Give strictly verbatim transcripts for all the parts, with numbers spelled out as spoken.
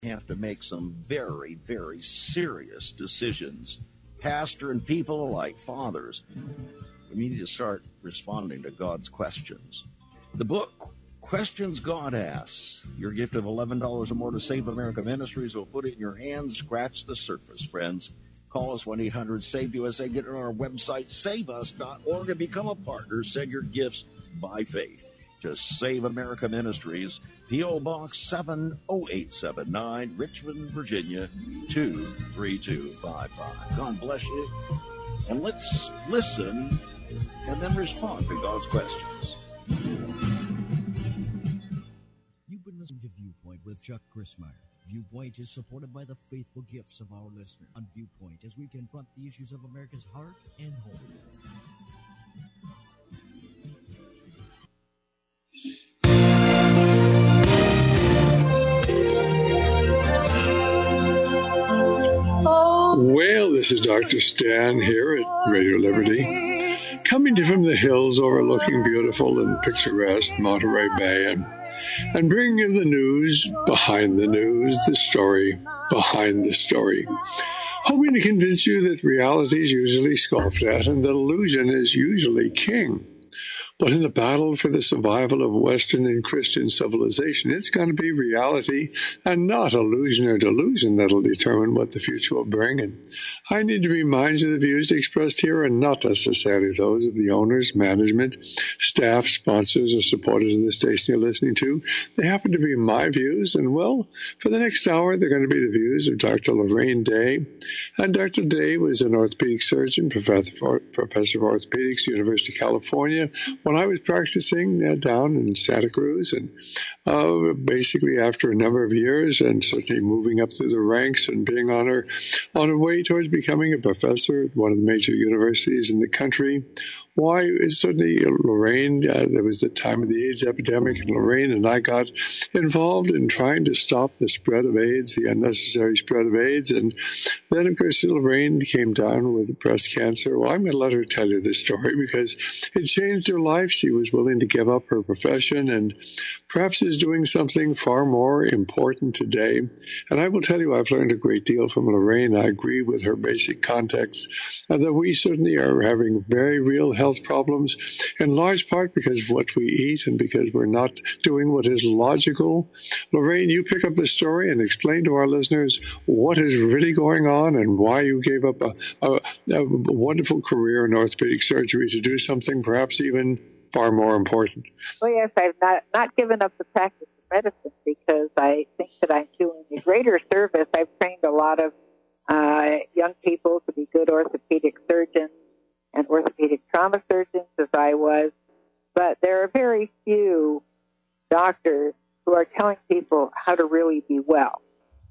have to make some very, very serious decisions. Pastor and people alike, fathers, we need to start responding to God's questions. The book, Questions God Asks. Your gift of eleven dollars or more to Save America Ministries will put it in your hands. Scratch the surface, friends. Call us one eight hundred save U S A. Get on our website, save us dot org, and become a partner. Send your gifts by faith to Save America Ministries, P O. Box seven oh eight seven nine, Richmond, Virginia, two three two five five. God bless you. And let's listen and then respond to God's questions. You've been listening to Viewpoint with Chuck Crismier. Viewpoint is supported by the faithful gifts of our listeners. On Viewpoint, as we confront the issues of America's heart and home. Well, this is Doctor Stan here at Radio Liberty, coming to you from the hills overlooking beautiful and picturesque Monterey Bay, and, and bringing you the news behind the news, the story behind the story. Hoping to convince you that reality is usually scoffed at and that illusion is usually king. But in the battle for the survival of Western and Christian civilization, it's going to be reality and not illusion or delusion that'll determine what the future will bring. And I need to remind you the views expressed here are not necessarily those of the owners, management, staff, sponsors, or supporters of the station you're listening to. They happen to be my views, and well, for the next hour, they're going to be the views of Doctor Lorraine Day. And Doctor Day was an orthopedic surgeon, professor, professor of orthopedics, University of California, when I was practicing uh, down in Santa Cruz, and uh, basically after a number of years and certainly moving up through the ranks and being on her on her way towards becoming a professor at one of the major universities in the country. Why, certainly Lorraine, uh, there was the time of the AIDS epidemic, and Lorraine and I got involved in trying to stop the spread of AIDS, the unnecessary spread of AIDS. And then, of course, Lorraine came down with breast cancer. Well, I'm going to let her tell you this story because it changed her life. She was willing to give up her profession and perhaps is doing something far more important today. And I will tell you, I've learned a great deal from Lorraine. I agree with her basic context, and that we certainly are having very real health problems, in large part because of what we eat and because we're not doing what is logical. Lorraine, you pick up the story and explain to our listeners what is really going on and why you gave up a, a, a wonderful career in orthopedic surgery to do something perhaps even far more important. Well, yes, I've not, not given up the practice of medicine because I think that I'm doing a greater service. I've trained a lot of uh, young people to be good orthopedic surgeons and orthopedic trauma surgeons, as I was, but there are very few doctors who are telling people how to really be well.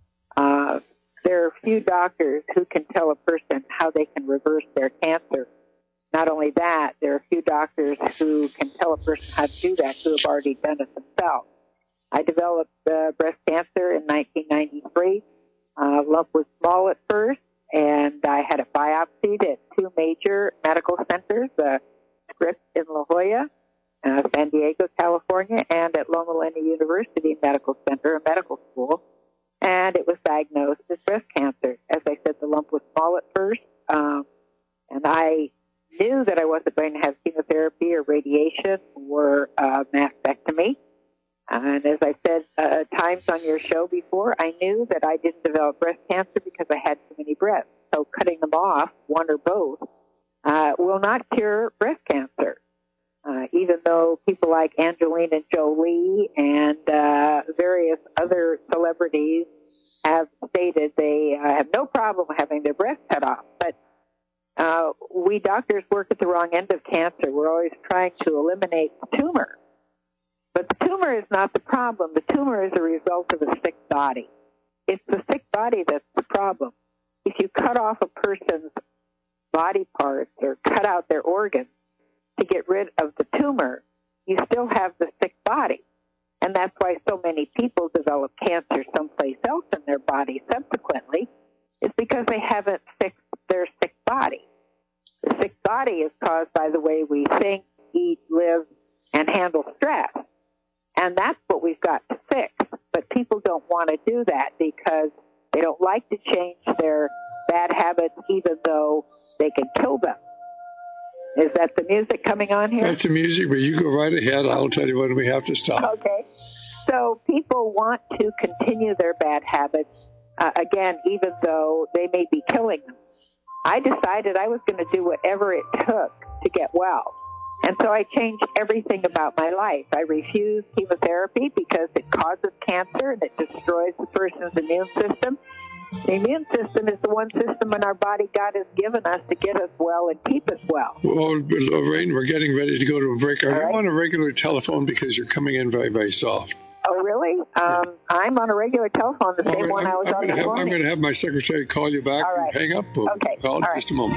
Uh, there are few doctors who can tell a person how they can reverse their cancer. Not only that, there are few doctors who can tell a person how to do that who have already done it themselves. I developed uh, breast cancer in nineteen ninety-three. Uh, lump was small at first, and I had it biopsied at two major medical centers, uh, Scripps in La Jolla, uh, San Diego, California, and at Loma Linda University Medical Center, a medical school, and it was diagnosed as breast cancer. As I said, the lump was small at first, um, and I knew that I wasn't going to have chemotherapy or radiation or uh, mastectomy. And as I said uh, times on your show before, I knew that I didn't develop breast cancer because I had too many breasts. So cutting them off, one or both, uh, will not cure breast cancer. Uh, even though people like Angelina Jolie and uh, various other celebrities have stated they uh, have no problem having their breasts cut off. But uh, we doctors work at the wrong end of cancer. We're always trying to eliminate the tumor. But the tumor is not the problem. The tumor is a result of a sick body. It's the sick body that's the problem. If you cut off a person's body parts or cut out their organs to get rid of the tumor, you still have the sick body. And that's why so many people develop cancer someplace else in their body subsequently, is because they haven't fixed their sick body. The sick body is caused by the way we think, eat, live, and handle stress. And that's what we've got to fix. But people don't want to do that because because they don't like to change their bad habits even though they can kill them. Is that the music coming on here? That's the music, but you go right ahead. I'll tell you when we have to stop. Okay. So people want to continue their bad habits, uh, again, even though they may be killing them. I decided I was going to do whatever it took to get well. And so I changed everything about my life. I refused chemotherapy because it causes cancer and it destroys the person's immune system. The immune system is the one system in our body God has given us to get us well and keep us well. Well, Lorraine, we're getting ready to go to a break. Are All you right. on a regular telephone because you're coming in very, very soft? Oh, really? Um, I'm on a regular telephone, the same All right, one I'm, I was I'm on gonna this have, I'm morning. going to have my secretary call you back All right. and hang up. We'll Okay. call in All right. just a moment.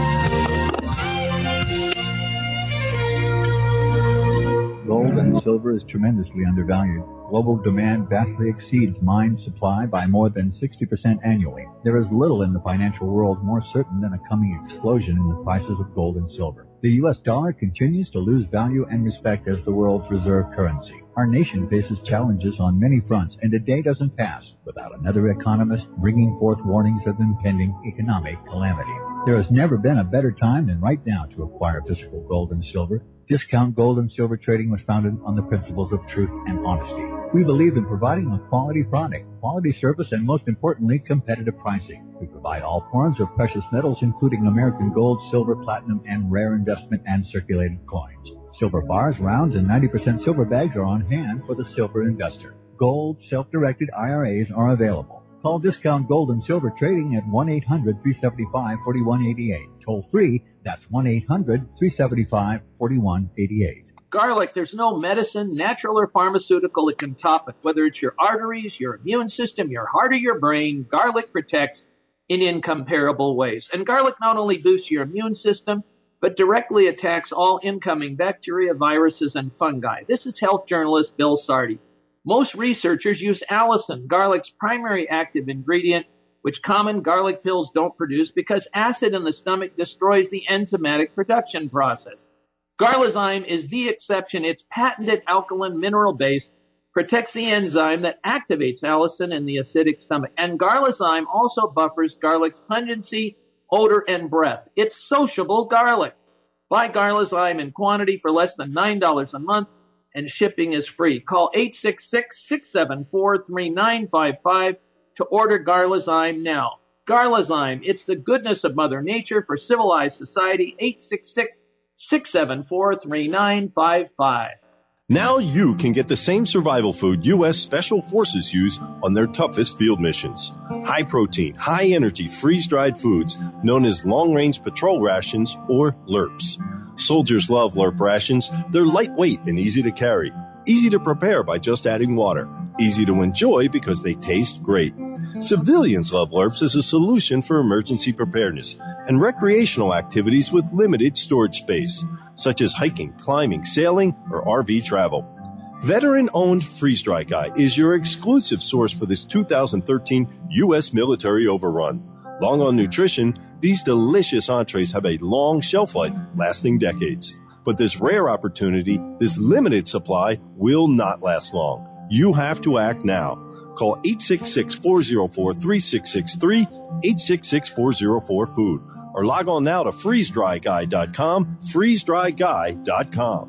Gold and silver is tremendously undervalued. Global demand vastly exceeds mine supply by more than sixty percent annually. There is little in the financial world more certain than a coming explosion in the prices of gold and silver. The U S dollar continues to lose value and respect as the world's reserve currency. Our nation faces challenges on many fronts, and a day doesn't pass without another economist bringing forth warnings of impending economic calamity. There has never been a better time than right now to acquire physical gold and silver. Discount Gold and Silver Trading was founded on the principles of truth and honesty. We believe in providing a quality product, quality service, and most importantly, competitive pricing. We provide all forms of precious metals, including American gold, silver, platinum, and rare investment and circulated coins. Silver bars, rounds, and ninety percent silver bags are on hand for the silver investor. Gold, self-directed I R As are available. Call Discount Gold and Silver Trading at one eight hundred, three seven five, four one eight eight. Toll free, that's one eight hundred, three seven five, four one eight eight. Garlic, there's no medicine, natural or pharmaceutical, that can top it. Whether it's your arteries, your immune system, your heart, or your brain, garlic protects in incomparable ways. And garlic not only boosts your immune system, but directly attacks all incoming bacteria, viruses, and fungi. This is health journalist Bill Sardi. Most researchers use allicin, garlic's primary active ingredient, which common garlic pills don't produce because acid in the stomach destroys the enzymatic production process. Garlizyme is the exception. Its patented alkaline mineral base protects the enzyme that activates allicin in the acidic stomach. And Garlizyme also buffers garlic's pungency, odor, and breath. It's sociable garlic. Buy Garlizyme in quantity for less than nine dollars a month, and shipping is free. Call eight six six, six seven four, three nine five five to order Garlizyme now. Garlizyme, it's the goodness of Mother Nature for civilized society. eight six six, six seven four, three nine five five. Now you can get the same survival food U S Special Forces use on their toughest field missions. High protein, high energy, freeze-dried foods known as long-range patrol rations or L R Ps. Soldiers love L R P rations. They're lightweight and easy to carry. Easy to prepare by just adding water. Easy to enjoy because they taste great. Civilians love L R Ps as a solution for emergency preparedness and recreational activities with limited storage space, such as hiking, climbing, sailing, or R V travel. Veteran-owned Freeze Dry Guy is your exclusive source for this two thousand thirteen U S military overrun. Long on nutrition, these delicious entrees have a long shelf life, lasting decades. But this rare opportunity, this limited supply, will not last long. You have to act now. Call eight six six, four zero four, three six six three, eight six six, four zero four, food, or log on now to freeze dry guy dot com, freeze dry guy dot com.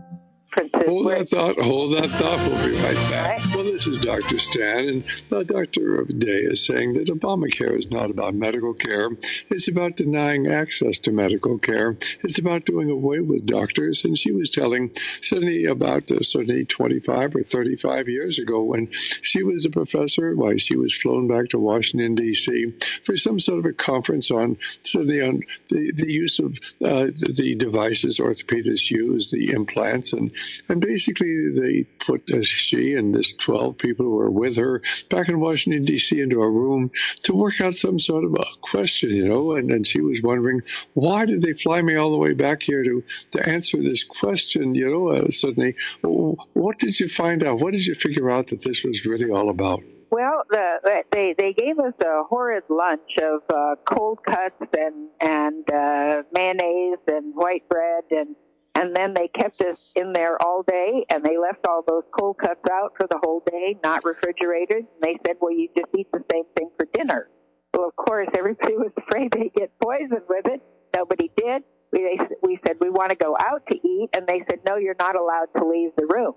Hold that thought, hold that thought. We'll be right back. Well, this is Doctor Stan, and the doctor of the day is saying that Obamacare is not about medical care. It's about denying access to medical care. It's about doing away with doctors. And she was telling Sydney about uh, Sydney twenty-five or thirty-five years ago when she was a professor, why she was flown back to Washington, D C for some sort of a conference on Sydney on the, the use of uh, the devices orthopedists use, the implants, and And basically, they put uh, she and this twelve people who were with her back in Washington, D C into a room to work out some sort of a question, you know, and, and she was wondering, why did they fly me all the way back here to, to answer this question, you know, uh, suddenly, what did you find out? What did you figure out that this was really all about? Well, the, they they gave us a horrid lunch of uh, cold cuts and and uh, mayonnaise and white bread and And then they kept us in there all day, and they left all those cold cuts out for the whole day, not refrigerated. And they said, well, you just eat the same thing for dinner. Well, of course, everybody was afraid they'd get poisoned with it. Nobody did. We, they, we said, we want to go out to eat. And they said, no, you're not allowed to leave the room.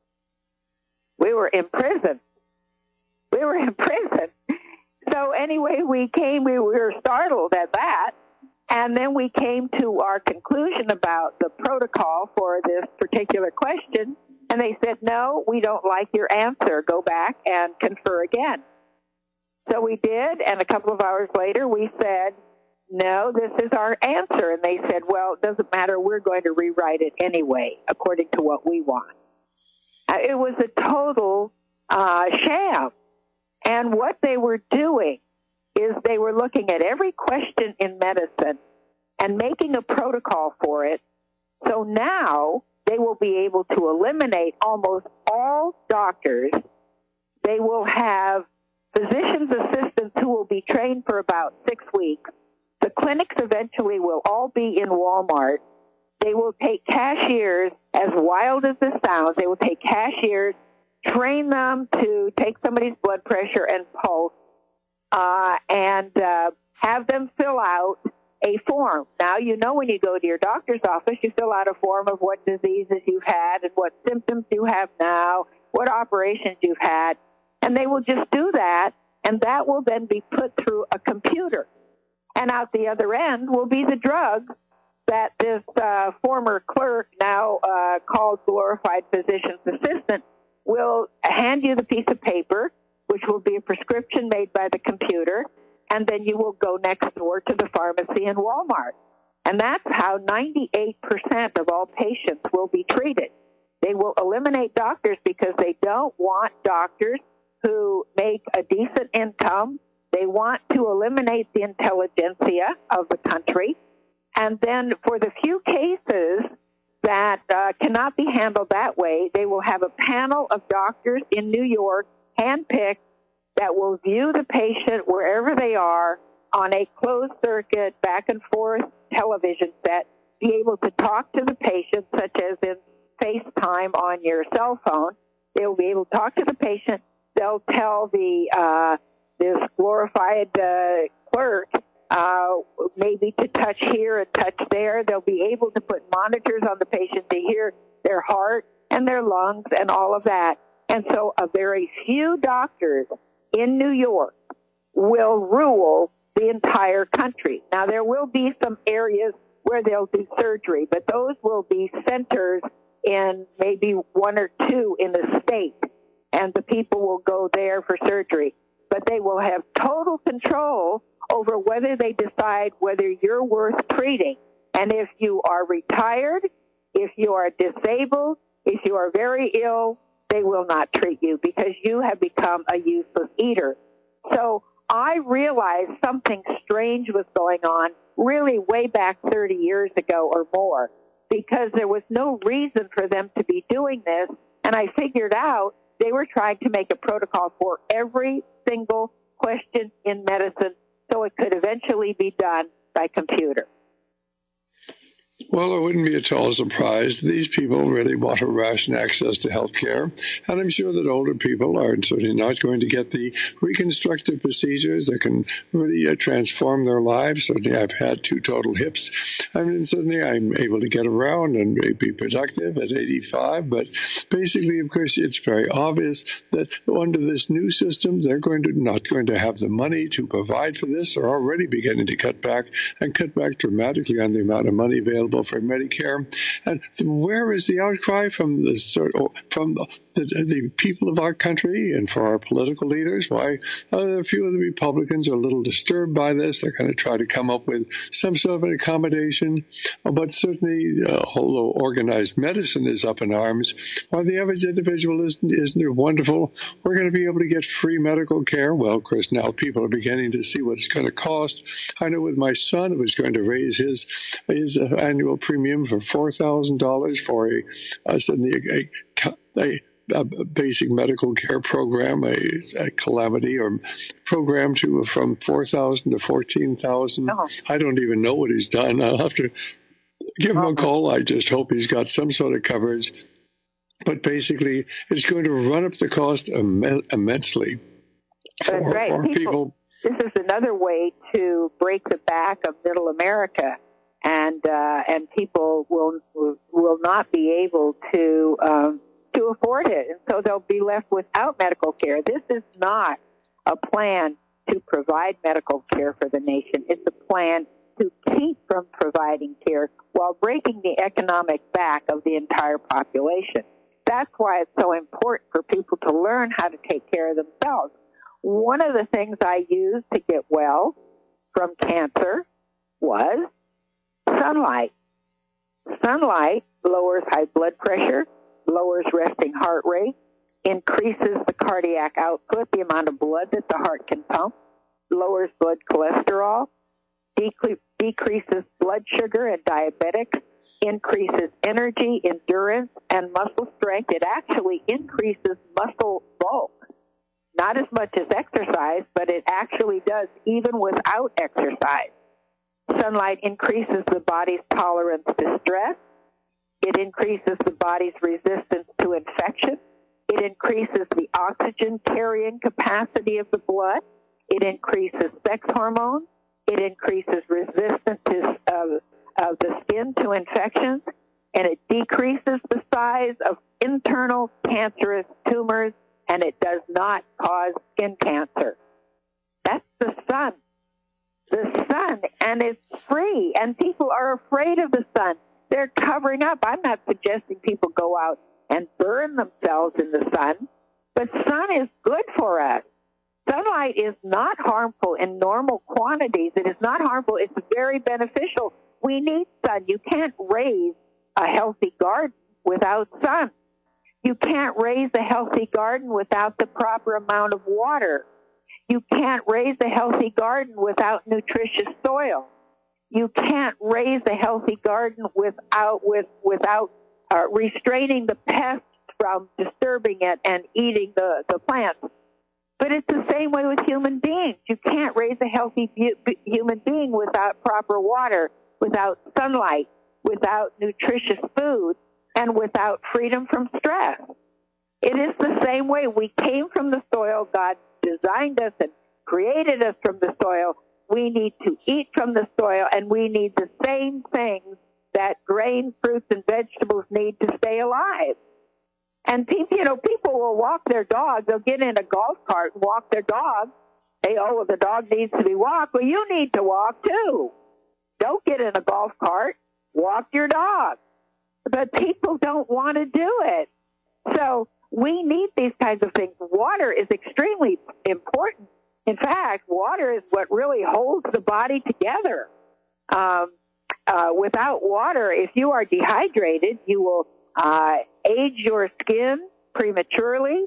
We were in prison. We were in prison. So anyway, we came, we were startled at that. And then we came to our conclusion about the protocol for this particular question. And they said, no, we don't like your answer. Go back and confer again. So we did. And a couple of hours later, we said, no, this is our answer. And they said, well, it doesn't matter. We're going to rewrite it anyway, according to what we want. Uh, it was a total uh, sham. And what they were doing is they were looking at every question in medicine and making a protocol for it. So now they will be able to eliminate almost all doctors. They will have physician's assistants who will be trained for about six weeks. The clinics eventually will all be in Walmart. They will take cashiers, as wild as this sounds, they will take cashiers, train them to take somebody's blood pressure and pulse, uh, and uh, have them fill out a form. Now, you know when you go to your doctor's office, you fill out a form of what diseases you've had and what symptoms you have now, what operations you've had, and they will just do that, and that will then be put through a computer. And out the other end will be the drug that this uh, former clerk, now uh, called glorified physician's assistant, will hand you the piece of paper, which will be a prescription made by the computer, and then you will go next door to the pharmacy in Walmart. And that's how ninety-eight percent of all patients will be treated. They will eliminate doctors because they don't want doctors who make a decent income. They want to eliminate the intelligentsia of the country. And then for the few cases that uh, cannot be handled that way, they will have a panel of doctors in New York, handpicked, that will view the patient wherever they are on a closed circuit, back and forth television set, be able to talk to the patient, such as in FaceTime on your cell phone. They will be able to talk to the patient. They'll tell the uh, this glorified uh, clerk uh, maybe to touch here and touch there. They'll be able to put monitors on the patient to hear their heart and their lungs and all of that. And so a very few doctors in New York will rule the entire country. Now, there will be some areas where they'll do surgery, but those will be centers in maybe one or two in the state, and the people will go there for surgery. But they will have total control over whether they decide whether you're worth treating. And if you are retired, if you are disabled, if you are very ill, they will not treat you because you have become a useless eater. So I realized something strange was going on really way back thirty years ago or more, because there was no reason for them to be doing this. And I figured out they were trying to make a protocol for every single question in medicine so it could eventually be done by computer. Well, it wouldn't be at all surprised. These people really want to ration access to health care. And I'm sure that older people are certainly not going to get the reconstructive procedures that can really uh, transform their lives. Certainly, I've had two total hips. I mean, certainly I'm able to get around and be productive at eighty-five. But basically, of course, it's very obvious that under this new system, they're going to not going to have the money to provide for this. They're already beginning to cut back and cut back dramatically on the amount of money available for Medicare. And where is the outcry from the from the, the people of our country and for our political leaders? Why uh, a few of the Republicans are a little disturbed by this. They're going to try to come up with some sort of an accommodation. But certainly, uh, although organized medicine is up in arms, while the average individual isn't, isn't it wonderful? We're going to be able to get free medical care. Well, Chris, now people are beginning to see what it's going to cost. I know with my son, it was going to raise his his uh, annual premium for four thousand dollars for a, a, a, a basic medical care program, a, a calamity or program to from four thousand to fourteen thousand. Oh. I don't even know what he's done. I'll have to give him a call. I just hope he's got some sort of coverage. But basically, it's going to run up the cost Im- immensely for, That's right. for people. people. This is another way to break the back of Middle America, and uh, and people will will not be able to um, to afford it, and so they'll be left without medical care. This is not a plan to provide medical care for the nation. It's a plan to keep from providing care while breaking the economic back of the entire population. That's why it's so important for people to learn how to take care of themselves. One of the things I used to get well from cancer was sunlight. Sunlight lowers high blood pressure, lowers resting heart rate, increases the cardiac output, the amount of blood that the heart can pump, lowers blood cholesterol, decre- decreases blood sugar and diabetics, increases energy, endurance, and muscle strength. It actually increases muscle bulk. Not as much as exercise, but it actually does even without exercise. Sunlight increases the body's tolerance to stress. It increases the body's resistance to infection. It increases the oxygen carrying capacity of the blood. It increases sex hormones. It increases resistance to, uh, of the skin to infections. And it decreases the size of internal cancerous tumors, and it does not cause skin cancer. That's the sun. The sun, and it's free, and people are afraid of the sun. They're covering up. I'm not suggesting people go out and burn themselves in the sun, but sun is good for us. Sunlight is not harmful in normal quantities. It is not harmful. It's very beneficial. We need sun. You can't raise a healthy garden without sun. You can't raise a healthy garden without the proper amount of water. You can't raise a healthy garden without nutritious soil. You can't raise a healthy garden without with without uh, restraining the pests from disturbing it and eating the, the plants. But it's the same way with human beings. You can't raise a healthy bu- human being without proper water, without sunlight, without nutritious food, and without freedom from stress. It is the same way. We came from the soil. God designed us and created us from the soil. We need to eat from the soil, and we need the same things that grains, fruits, and vegetables need to stay alive. And people, you know, people will walk their dog. They'll get in a golf cart and walk their dog. They, oh, well, the dog needs to be walked. Well, you need to walk too. Don't get in a golf cart. Walk your dog. But people don't want to do it. So we need these kinds of things. Water is extremely important. In fact, water is what really holds the body together. Um, uh, without water, if you are dehydrated, you will uh, age your skin prematurely.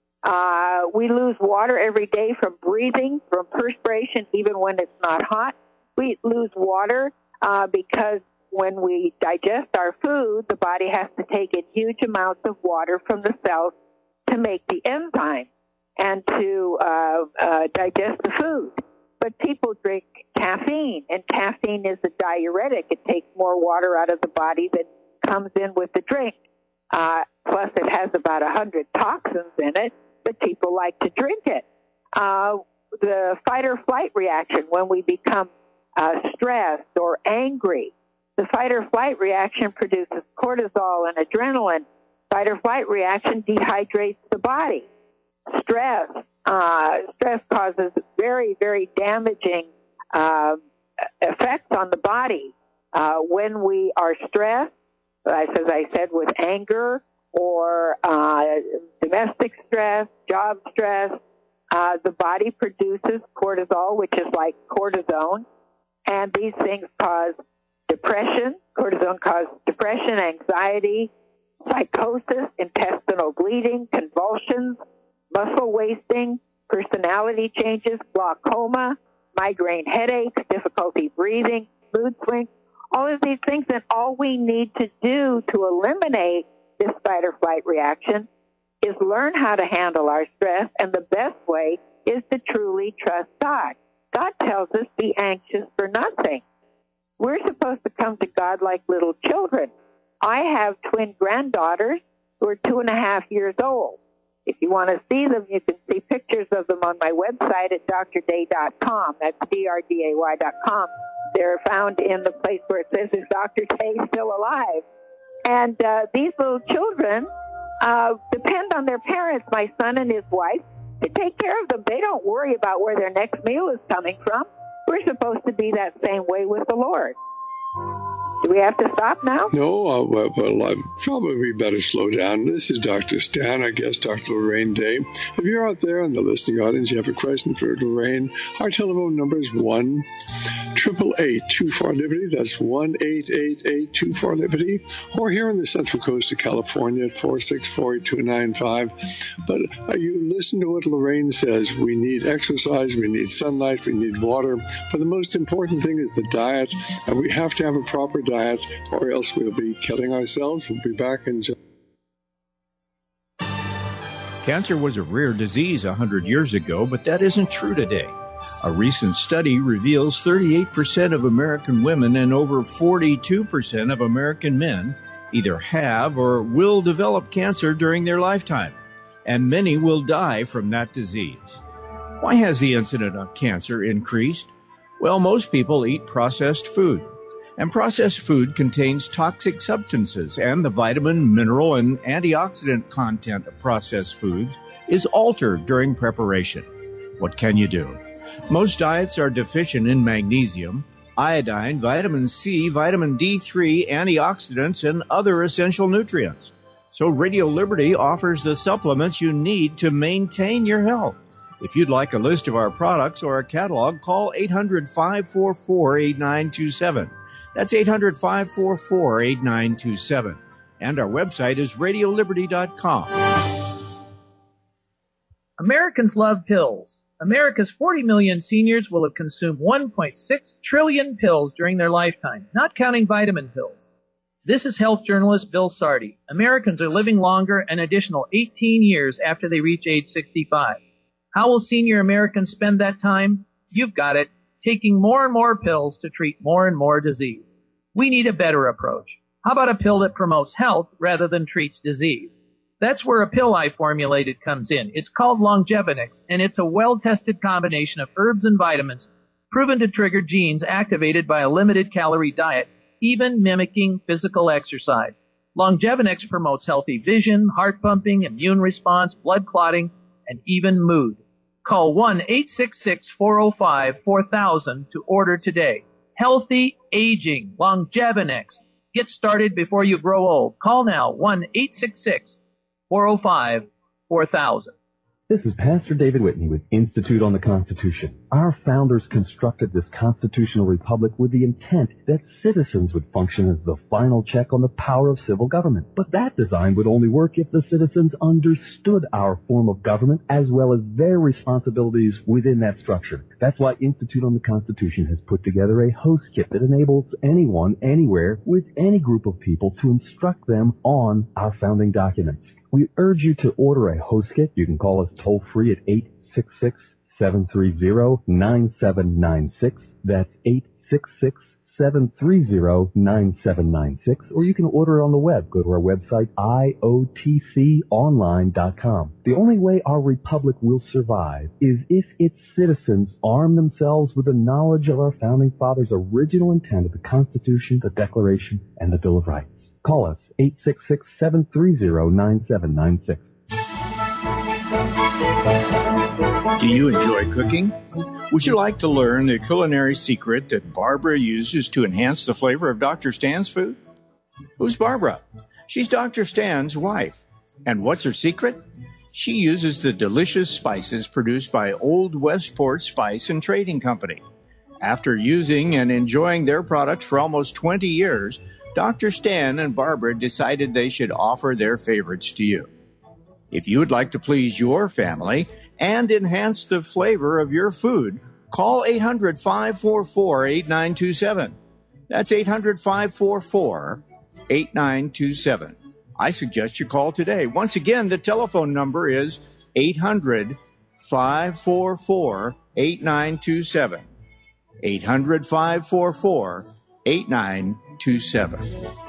Uh, we lose water every day from breathing, from perspiration, even when it's not hot. We lose water uh, because when we digest our food, the body has to take in huge amounts of water from the cells to make the enzyme and to uh, uh, digest the food. But people drink caffeine, and caffeine is a diuretic. It takes more water out of the body than comes in with the drink. Uh, plus, it has about one hundred toxins in it, but people like to drink it. Uh, the fight-or-flight reaction, when we become uh, stressed or angry, the fight-or-flight reaction produces cortisol and adrenaline. Fight-or-flight reaction dehydrates the body. Stress, uh, stress causes very, very damaging uh, effects on the body. Uh, when we are stressed, as I said, with anger or uh, domestic stress, job stress, uh, the body produces cortisol, which is like cortisone, and these things cause depression. Cortisone causes depression, anxiety, psychosis, intestinal bleeding, convulsions, muscle wasting, personality changes, glaucoma, migraine headaches, difficulty breathing, mood swings, all of these things. And all we need to do to eliminate this fight or flight reaction is learn how to handle our stress, and the best way is to truly trust God. God tells us, be anxious for nothing. We're supposed to come to God like little children. I have twin granddaughters who are two and a half years old. If you want to see them, you can see pictures of them on my website at d r day dot com. That's D R D A Y dot com. They're found in the place where it says, is Doctor Day still alive? And uh, these little children uh, depend on their parents, my son and his wife, to take care of them. They don't worry about where their next meal is coming from. We're supposed to be that same way with the Lord. Do we have to stop now? No, uh, well, well, I probably better slow down. This is Doctor Stan, I guess, Doctor Lorraine Day. If you're out there in the listening audience, you have a question for Lorraine, our telephone number is one eight eight eight, two four, Liberty. That's one eight eight eight, two four, Liberty. Or here on the Central Coast of California at four six four, eight two nine five. But uh, you listen to what Lorraine says. We need exercise, we need sunlight, we need water. But the most important thing is the diet, and we have to have a proper diet, or else we'll be killing ourselves. We'll be back in just... Cancer was a rare disease one hundred years ago, but that isn't true today. A recent study reveals thirty-eight percent of American women and over forty-two percent of American men either have or will develop cancer during their lifetime, and many will die from that disease. Why has the incidence of cancer increased? Well, most people eat processed food, and processed food contains toxic substances, and the vitamin, mineral, and antioxidant content of processed foods is altered during preparation. What can you do? Most diets are deficient in magnesium, iodine, vitamin C, vitamin D three, antioxidants, and other essential nutrients. So Radio Liberty offers the supplements you need to maintain your health. If you'd like a list of our products or a catalog, call eight hundred, five four four, eight nine two seven. That's eight hundred, five four four, eight nine two seven. And our website is radio liberty dot com. Americans love pills. America's forty million seniors will have consumed one point six trillion pills during their lifetime, not counting vitamin pills. This is health journalist Bill Sardi. Americans are living longer an additional eighteen years after they reach age sixty-five. How will senior Americans spend that time? You've got it, taking more and more pills to treat more and more disease. We need a better approach. How about a pill that promotes health rather than treats disease? That's where a pill I formulated comes in. It's called Longevinix, and it's a well-tested combination of herbs and vitamins proven to trigger genes activated by a limited-calorie diet, even mimicking physical exercise. Longevinix promotes healthy vision, heart pumping, immune response, blood clotting, and even mood. Call one eight six six, four oh five, four thousand to order today. Healthy aging, Longevinix. Get started before you grow old. Call now, one eight six six, four oh five, four thousand. This is Pastor David Whitney with Institute on the Constitution. Our founders constructed this constitutional republic with the intent that citizens would function as the final check on the power of civil government. But that design would only work if the citizens understood our form of government as well as their responsibilities within that structure. That's why Institute on the Constitution has put together a host kit that enables anyone, anywhere, with any group of people to instruct them on our founding documents. We urge you to order a host kit. You can call us toll-free at eight six six, seven three zero, nine seven nine six. That's eight six six, seven three zero, nine seven nine six. Or you can order it on the web. Go to our website, I O T C online dot com. The only way our republic will survive is if its citizens arm themselves with the knowledge of our founding fathers' original intent of the Constitution, the Declaration, and the Bill of Rights. Call us, eight six six, seven three zero, nine seven nine six. Do you enjoy cooking? Would you like to learn the culinary secret that Barbara uses to enhance the flavor of Doctor Stan's food? Who's Barbara? She's Doctor Stan's wife. And what's her secret? She uses the delicious spices produced by Old Westport Spice and Trading Company. After using and enjoying their products for almost twenty years, Doctor Stan and Barbara decided they should offer their favorites to you. If you would like to please your family and enhance the flavor of your food, call eight hundred, five four four, eight nine two seven. That's eight hundred, five four four, eight nine two seven. I suggest you call today. Once again, the telephone number is eight hundred, five four four, eight nine two seven. eight hundred, five four four, eight nine two seven.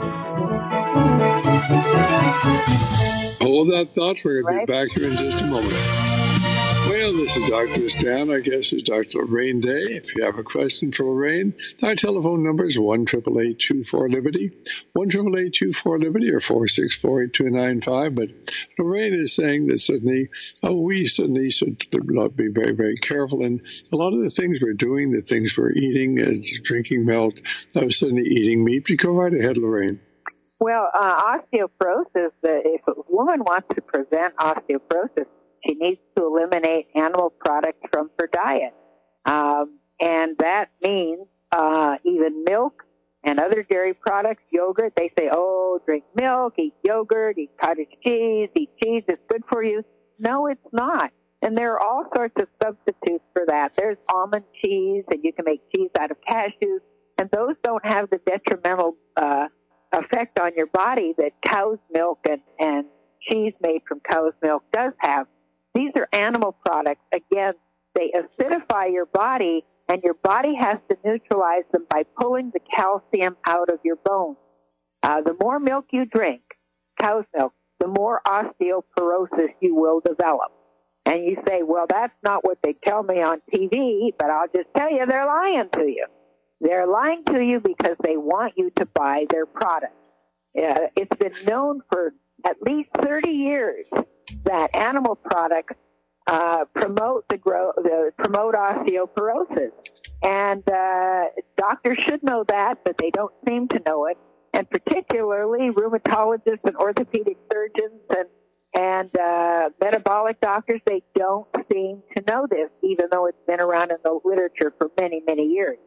Hold that thought. We're going to be back here in just a moment. Well, this is Doctor Stan. Our guest is Doctor Lorraine Day. If you have a question for Lorraine, our telephone number is one eight eight eight, two four, Liberty, one eight eight eight, two four, Liberty, or four six four, eight two nine five. But Lorraine is saying that suddenly, oh, we suddenly should be very, very careful. And a lot of the things we're doing, the things we're eating, uh, drinking milk, uh, suddenly eating meat. You go right ahead, Lorraine. Well, uh, osteoporosis, uh, if a woman wants to prevent osteoporosis, she needs to eliminate animal products from her diet. Um, and that means uh, even milk and other dairy products, yogurt. They say, oh, drink milk, eat yogurt, eat cottage cheese, eat cheese, it's good for you. No, it's not. And there are all sorts of substitutes for that. There's almond cheese, and you can make cheese out of cashews, and those don't have the detrimental uh, effect on your body that cow's milk and, and cheese made from cow's milk does have. These are animal products. Again, they acidify your body, and your body has to neutralize them by pulling the calcium out of your bones. Uh, the more milk you drink, cow's milk, the more osteoporosis you will develop. And you say, well, that's not what they tell me on T V, but I'll just tell you, they're lying to you. They're lying to you because they want you to buy their product. Uh, it's been known for at least thirty years that animal products uh, promote the growth, the, promote osteoporosis, and uh, doctors should know that, but they don't seem to know it. And particularly rheumatologists and orthopedic surgeons and and uh, metabolic doctors, they don't seem to know this, even though it's been around in the literature for many, many years.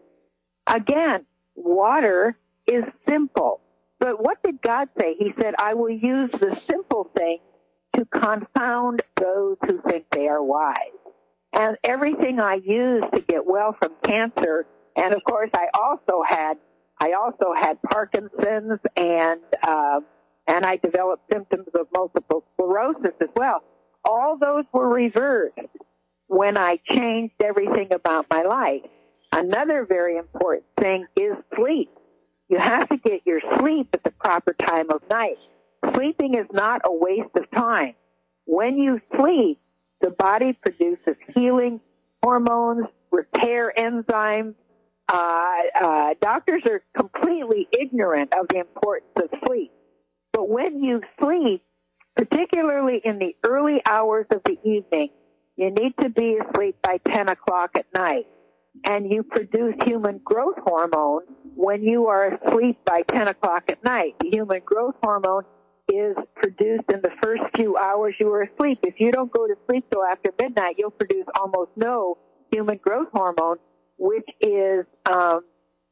Again, water is simple. But what did God say? He said, I will use the simple things to confound those who think they are wise. And everything I used to get well from cancer, and of course I also had, I also had Parkinson's, and uh, and I developed symptoms of multiple sclerosis as well. All those were reversed when I changed everything about my life. Another very important thing is sleep. You have to get your sleep at the proper time of night. Sleeping is not a waste of time. When you sleep, the body produces healing hormones, repair enzymes. Uh, uh, doctors are completely ignorant of the importance of sleep. But when you sleep, particularly in the early hours of the evening, you need to be asleep by ten o'clock at night. And you produce human growth hormone when you are asleep by ten o'clock at night. The human growth hormone is produced in the first few hours you are asleep. If you don't go to sleep till after midnight, you'll produce almost no human growth hormone, which is um,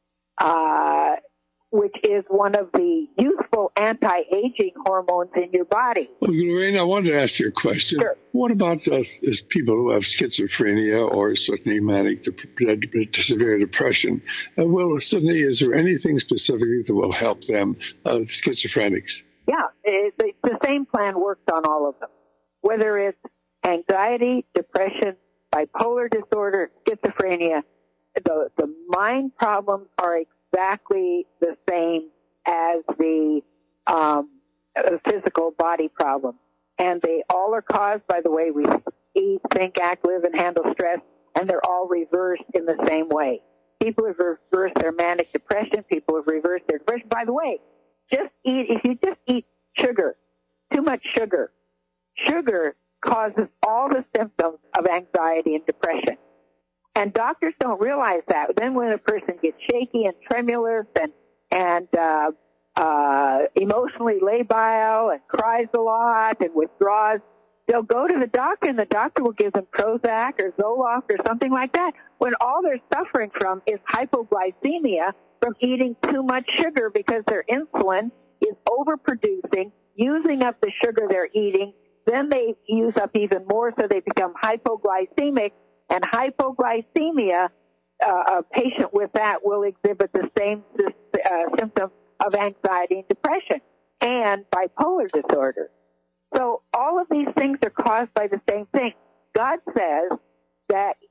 uh, which is one of the useful anti-aging hormones in your body. Well, Lorraine, I wanted to ask you a question. Sure. What about uh, is people who have schizophrenia or certainly manic to, to severe depression? Uh, well, certainly, is there anything specifically that will help them, uh, schizophrenics? Yeah, it, it, the same plan works on all of them. Whether it's anxiety, depression, bipolar disorder, schizophrenia, the, the mind problems are exactly the same as the um, physical body problem. And they all are caused by the way we eat, think, act, live, and handle stress, and they're all reversed in the same way. People have reversed their manic depression. People have reversed their depression. By the way, just eat, if you just eat sugar, too much sugar, sugar causes all the symptoms of anxiety and depression. And doctors don't realize that. Then when a person gets shaky and tremulous and, and uh, uh, emotionally labile and cries a lot and withdraws, they'll go to the doctor, and the doctor will give them Prozac or Zoloft or something like that, when all they're suffering from is hypoglycemia from eating too much sugar because their insulin is overproducing, using up the sugar they're eating. Then they use up even more, so they become hypoglycemic. And hypoglycemia, uh, a patient with that will exhibit the same uh, symptoms of anxiety and depression and bipolar disorder. So all of these things are caused by the same thing. God says that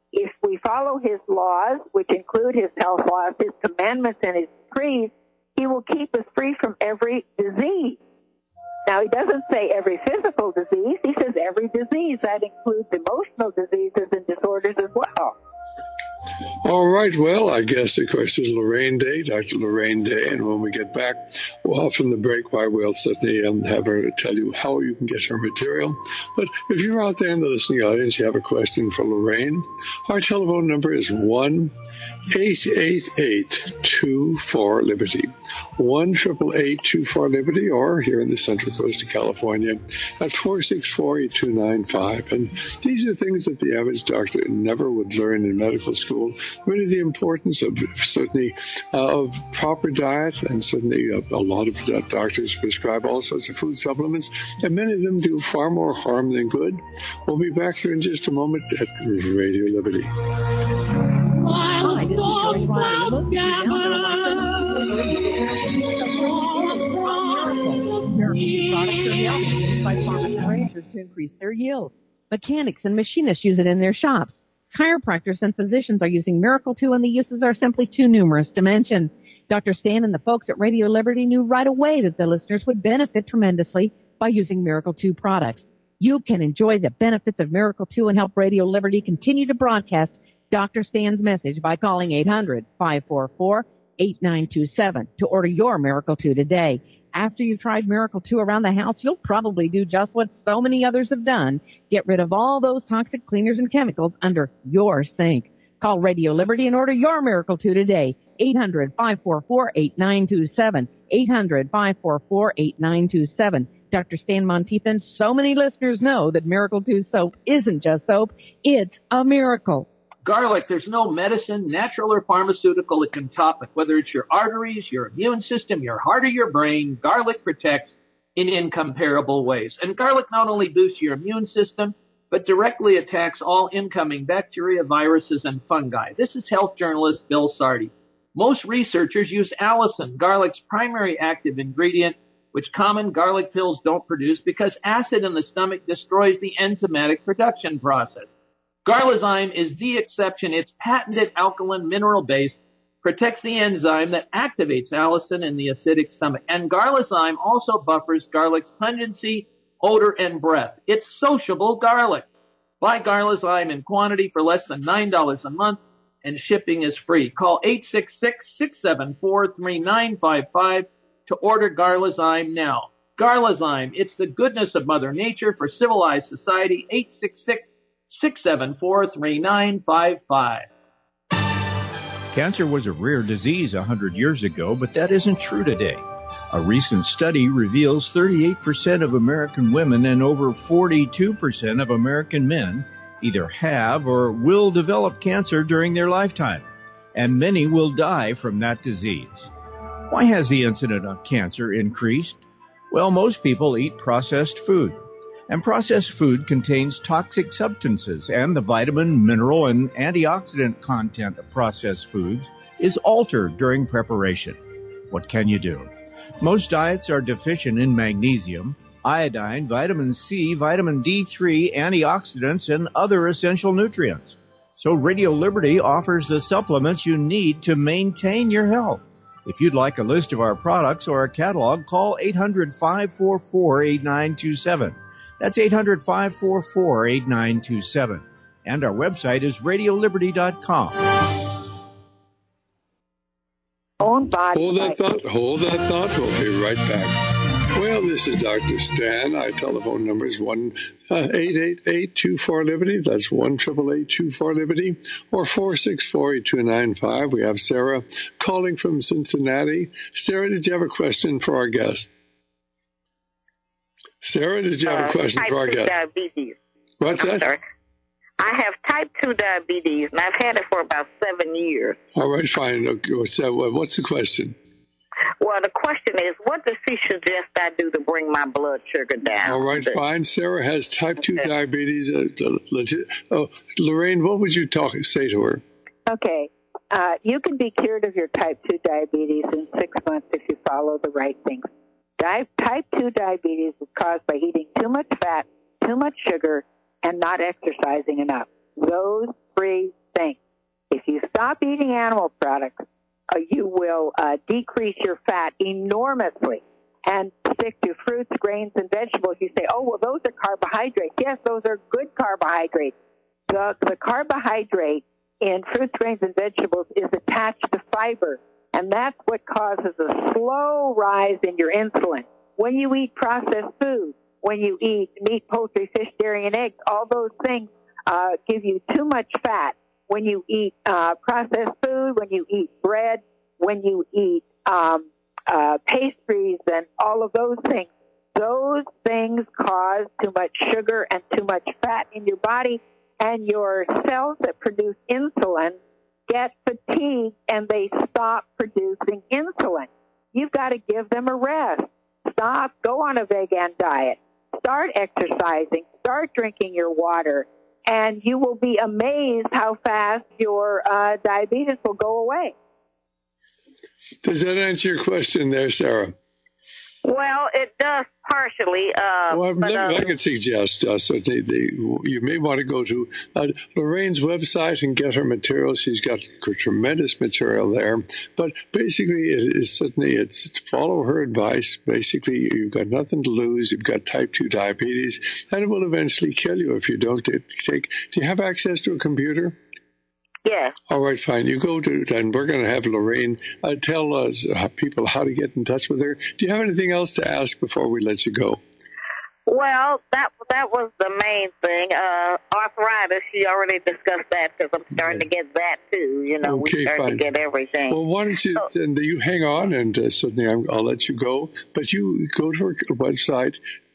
if we follow his laws, which include his health laws, his commandments, and his decrees, he will keep us free from every disease. Now, he doesn't say every physical disease. He says every disease. That includes emotional diseases and disorders as well. All right, well, I guess, of course, it's Lorraine Day, Doctor Lorraine Day, and when we get back well, from the break, why we'll certainly um, have her tell you how you can get her material. But if you're out there in the listening audience, you have a question for Lorraine, our telephone number is one eight eight eight two four Liberty, one eight eight eight two four Liberty, or here in the Central Coast of California at four six four eight two nine five. And these are things that the average doctor never would learn in medical school. Really the importance of certainly uh, of proper diet, and certainly uh, a lot of uh, doctors prescribe all sorts of food supplements, and many of them do far more harm than good. We'll be back here in just a moment at Radio Liberty. Hi, this is Joyce Riley. Most of you now products are used by farmers and ranchers to increase their yield. Mechanics and machinists use it in their shops. Chiropractors and physicians are using Miracle two, and the uses are simply too numerous to mention. Doctor Stan and the folks at Radio Liberty knew right away that the listeners would benefit tremendously by using Miracle two products. You can enjoy the benefits of Miracle two and help Radio Liberty continue to broadcast Doctor Stan's message by calling eight hundred five four four eight nine two seven to order your Miracle two today. After you've tried Miracle two around the house, you'll probably do just what so many others have done. Get rid of all those toxic cleaners and chemicals under your sink. Call Radio Liberty and order your Miracle two today. eight hundred five four four eight nine two seven. eight hundred five four four eight nine two seven. Doctor Stan Monteith, so many listeners know that Miracle two soap isn't just soap, it's a miracle. Garlic, there's no medicine, natural or pharmaceutical that can top it. Whether it's your arteries, your immune system, your heart, or your brain, garlic protects in incomparable ways. And garlic not only boosts your immune system, but directly attacks all incoming bacteria, viruses, and fungi. This is health journalist Bill Sardi. Most researchers use allicin, garlic's primary active ingredient, which common garlic pills don't produce because acid in the stomach destroys the enzymatic production process. Garlizyme is the exception. Its patented alkaline mineral base protects the enzyme that activates allicin in the acidic stomach. And Garlizyme also buffers garlic's pungency, odor, and breath. It's sociable garlic. Buy Garlizyme in quantity for less than nine dollars a month, and shipping is free. Call eight six six, six seven four, three nine five five to order Garlizyme now. Garlizyme, it's the goodness of Mother Nature for civilized society. eight six six, six seven four, three nine five five. Cancer was a rare disease one hundred years ago, but that isn't true today. A recent study reveals thirty-eight percent of American women and over forty-two percent of American men either have or will develop cancer during their lifetime, and many will die from that disease. Why has the incidence of cancer increased? Well, most people eat processed food. And processed food contains toxic substances, and the vitamin, mineral, and antioxidant content of processed foods is altered during preparation. What can you do? Most diets are deficient in magnesium, iodine, vitamin C, vitamin D three, antioxidants, and other essential nutrients. So Radio Liberty offers the supplements you need to maintain your health. If you'd like a list of our products or a catalog, call eight hundred five four four eight nine two seven. That's eight hundred five four four eight nine two seven. And our website is radio liberty dot com. Hold that thought. Hold that thought. We'll be right back. Well, this is Doctor Stan. Our telephone number is one eight eight eight two four Liberty. That's one eight eight eight two four Liberty, or four six four eight two nine five. We have Sarah calling from Cincinnati. Sarah, did you have a question for our guest? Sarah, did you have a question uh, for our guest? Diabetes. What's I'm that? Sorry. I have type two diabetes, and I've had it for about seven years. All right, fine. So, what's the question? Well, the question is, what does she suggest I do to bring my blood sugar down? All right, fine. Sarah has type two okay. diabetes. Uh, legit. Oh, Lorraine, what would you talk say to her? Okay. Uh, you can be cured of your type two diabetes in six months if you follow the right things. Di- type two diabetes is caused by eating too much fat, too much sugar, and not exercising enough. Those three things. If you stop eating animal products, uh, you will uh, decrease your fat enormously and stick to fruits, grains, and vegetables. You say, oh, well, those are carbohydrates. Yes, those are good carbohydrates. The, the carbohydrate in fruits, grains, and vegetables is attached to fiber, and that's what causes a slow rise in your insulin. When you eat processed food, when you eat meat, poultry, fish, dairy, and eggs, all those things uh, give you too much fat. When you eat uh, processed food, when you eat bread, when you eat um, uh, pastries and all of those things, those things cause too much sugar and too much fat in your body, and your cells that produce insulin get fatigued and they stop producing insulin. You've got to give them a rest. Stop, go on a vegan diet, start exercising, start drinking your water, and you will be amazed how fast your uh, diabetes will go away. Does that answer your question there, Sarah? Well, it does partially. Uh, well, but, let me, uh, I could suggest uh, so they, they, you may want to go to uh, Lorraine's website and get her material. She's got tremendous material there. But basically, it is certainly it's follow her advice. Basically, you've got nothing to lose. You've got type two diabetes, and it will eventually kill you if you don't take. Do you have access to a computer? Yeah. All right, fine. You go to, and we're going to have Lorraine uh, tell us uh, people how to get in touch with her. Do you have anything else to ask before we let you go? Well, that that was the main thing. Uh, arthritis, she already discussed that because I'm starting to get that too. You know, okay, we're starting fine. to get everything. Well, why don't you, so, and you hang on, and uh, certainly I'm, I'll let you go. But you go to her website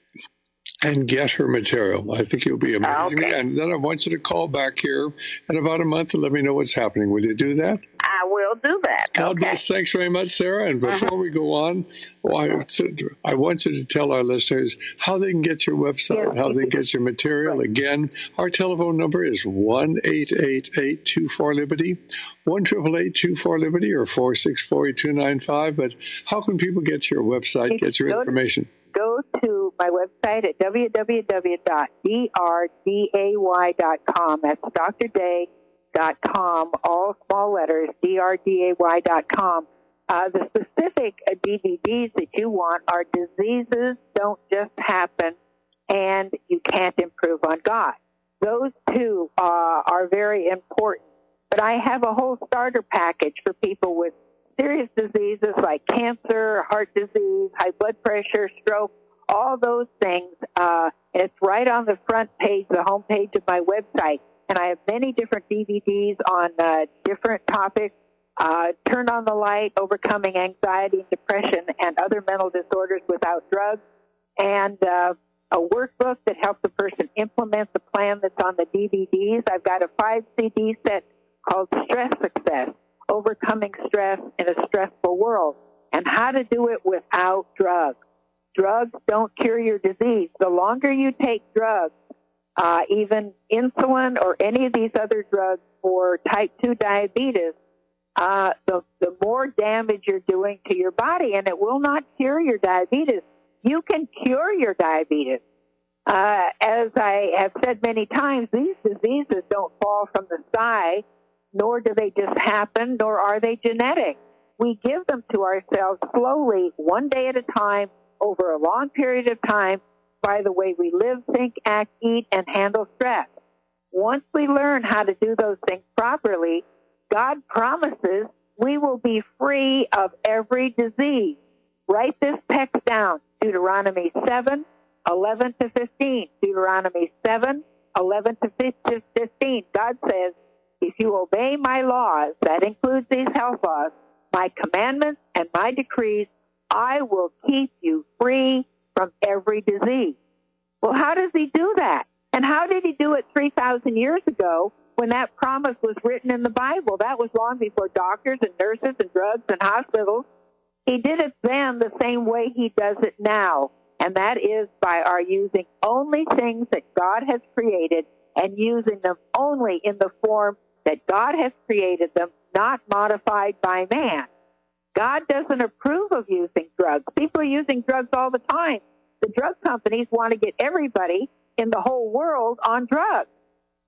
and get her material. I think you'll be amazing. Okay. And then I want you to call back here in about a month and let me know what's happening. Will you do that? I will do that. God okay. bless. Thanks very much, Sarah. And before uh-huh. we go on, well, I, I want you to tell our listeners how they can get your website, how they can get your material. Again, our telephone number is one eight eight eight two four Liberty, one eight eight eight two four Liberty, or four six four eight two nine five. But how can people get to your website, get your information? Go to my website at w w w dot d r day dot com. That's Dr Day dot com, all small letters, d r day dot com. Uh, the specific uh, D V Ds that you want are diseases don't just happen and you can't improve on God. Those two uh, are very important. But I have a whole starter package for people with serious diseases like cancer, heart disease, high blood pressure, stroke, all those things. Uh, it's right on the front page, the home page of my website. And I have many different D V Ds on uh, different topics. Uh, Turn on the Light, Overcoming Anxiety and Depression and Other Mental Disorders Without Drugs, and uh, a workbook that helps a person implement the plan that's on the D V Ds. I've got a five C D set called Stress Success, Overcoming Stress in a Stressful World, and how to do it without drugs. Drugs don't cure your disease. The longer you take drugs, uh, even insulin or any of these other drugs for type two diabetes, uh, the, the more damage you're doing to your body, and it will not cure your diabetes. You can cure your diabetes. Uh, as I have said many times, these diseases don't fall from the sky, nor do they just happen, nor are they genetic. We give them to ourselves slowly, one day at a time, over a long period of time, by the way we live, think, act, eat, and handle stress. Once we learn how to do those things properly, God promises we will be free of every disease. Write this text down, Deuteronomy seven, eleven to fifteen. Deuteronomy seven, eleven to fifteen. God says, if you obey my laws, that includes these health laws, my commandments and my decrees, I will keep you free from every disease. Well, how does he do that? And how did he do it three thousand years ago when that promise was written in the Bible? That was long before doctors and nurses and drugs and hospitals. He did it then the same way he does it now, and that is by our using only things that God has created and using them only in the form that God has created them, not modified by man. God doesn't approve of using drugs. People are using drugs all the time. The drug companies want to get everybody in the whole world on drugs.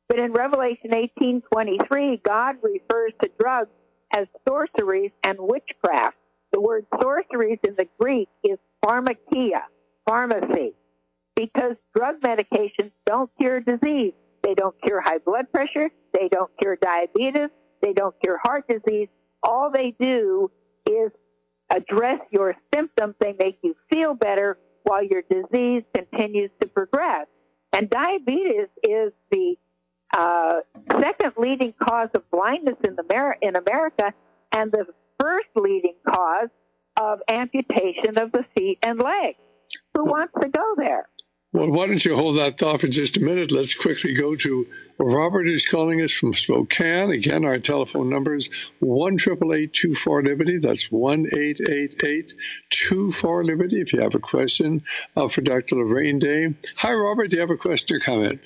But in Revelation eighteen twenty-three, God refers to drugs as sorceries and witchcraft. The word sorceries in the Greek is pharmakia, pharmacy, because drug medications don't cure disease. They don't cure high blood pressure. They don't cure diabetes. They don't cure heart disease. All they do is address your symptoms. They make you feel better while your disease continues to progress. And diabetes is the uh, second leading cause of blindness in, the, in America and the first leading cause of amputation of the feet and legs. Who wants to go there? Well, why don't you hold that thought for just a minute? Let's quickly go to Robert, who's calling us from Spokane. Again, our telephone number is one eight eight eight, two four, Liberty. That's one eight eight eight, two four, Liberty. If you have a question uh, for Doctor Lorraine Day. Hi, Robert. Do you have a question or comment?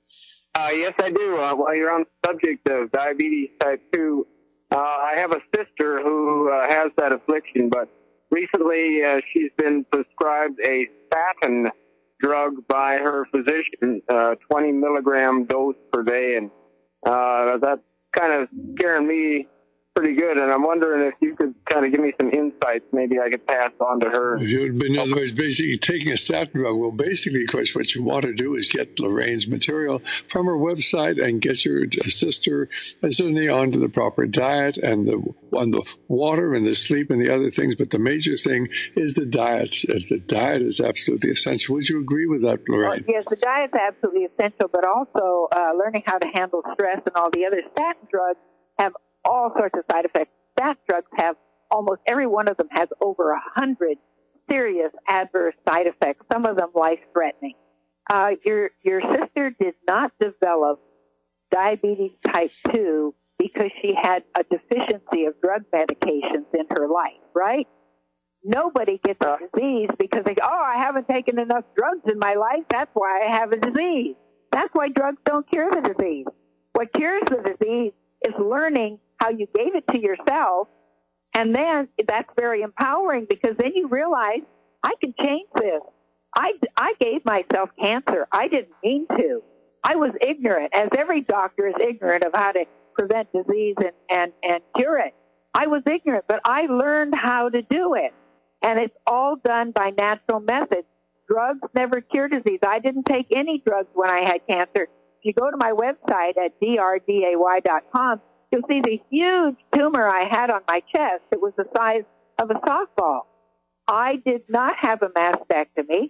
Uh, yes, I do. Uh, while you're on the subject of diabetes type two, uh, I have a sister who uh, has that affliction, but recently uh, she's been prescribed a statin drug by her physician, uh, twenty milligram dose per day, and uh, that's kind of scaring me pretty good, and I'm wondering if you could kind of give me some insights maybe I could pass on to her. In other words, basically taking a statin drug. Well, basically, of course, what you want to do is get Lorraine's material from her website and get your sister certainly onto the proper diet and the on the water and the sleep and the other things. But the major thing is the diet. The diet is absolutely essential. Would you agree with that, Lorraine? Well, yes, the diet is absolutely essential, but also uh, learning how to handle stress and all the other statin drugs have all sorts of side effects. Statin drugs have, almost every one of them has over a hundred serious adverse side effects, some of them life-threatening. Uh, your, your sister did not develop diabetes type two because she had a deficiency of drug medications in her life, right? Nobody gets a disease because they go, oh, I haven't taken enough drugs in my life, that's why I have a disease. That's why drugs don't cure the disease. What cures the disease is learning how you gave it to yourself, and then that's very empowering because then you realize, I can change this. I, I gave myself cancer. I didn't mean to. I was ignorant, as every doctor is ignorant of how to prevent disease and, and, and cure it. I was ignorant, but I learned how to do it, and it's all done by natural methods. Drugs never cure disease. I didn't take any drugs when I had cancer. If you go to my website at D R D A Y dot com, you'll see the huge tumor I had on my chest. It was the size of a softball. I did not have a mastectomy.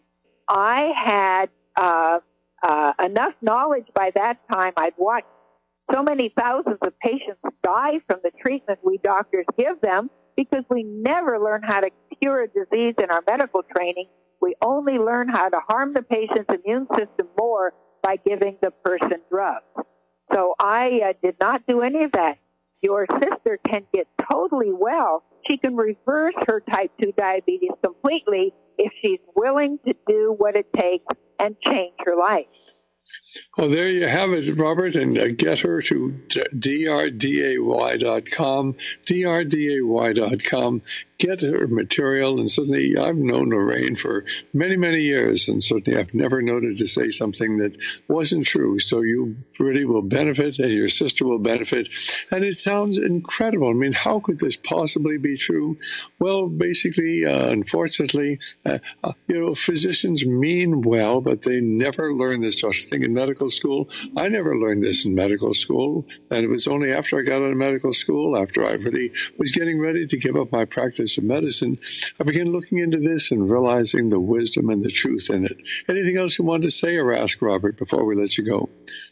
I had uh, uh, enough knowledge by that time. I'd watched so many thousands of patients die from the treatment we doctors give them because we never learn how to cure a disease in our medical training. We only learn how to harm the patient's immune system more by giving the person drugs. So I uh, did not do any of that. Your sister can get totally well. She can reverse her type two diabetes completely if she's willing to do what it takes and change her life. Well, there you have it, Robert, and uh, get her to D R D A Y dot com, D R D A Y dot com. Get her material, and certainly I've known Lorraine for many, many years, and certainly I've never known her to say something that wasn't true. So you really will benefit, and your sister will benefit, and it sounds incredible. I mean, how could this possibly be true? Well, basically, uh, unfortunately, uh, uh, you know, physicians mean well, but they never learn this sort of thing in medical school. I never learned this in medical school, and it was only after I got out of medical school, after I really was getting ready to give up my practice of medicine, I began looking into this and realizing the wisdom and the truth in it. Anything else you wanted to say or ask, Robert, before we let you go?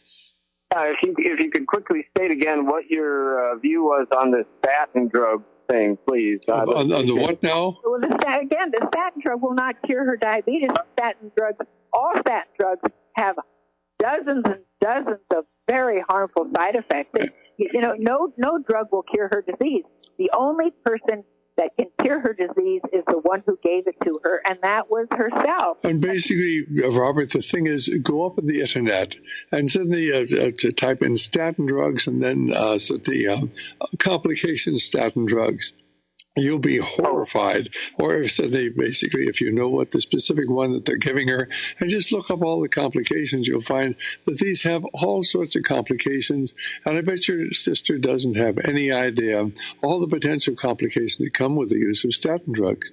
Uh, if you if you could quickly state again what your uh, view was on this statin drug thing, please. Uh, on, on the what now? Well, the stat, again, the statin drug will not cure her diabetes. Statin drugs, all statin drugs have dozens and dozens of very harmful side effects. And, you know, no no drug will cure her disease. The only person that can cure her disease is the one who gave it to her, and that was herself. And basically, Robert, the thing is, go up on the internet and suddenly uh, uh, to type in statin drugs and then uh, so the uh, complication statin drugs. You'll be horrified. Or if suddenly, basically, if you know what the specific one that they're giving her, and just look up all the complications, you'll find that these have all sorts of complications. And I bet your sister doesn't have any idea all the potential complications that come with the use of statin drugs.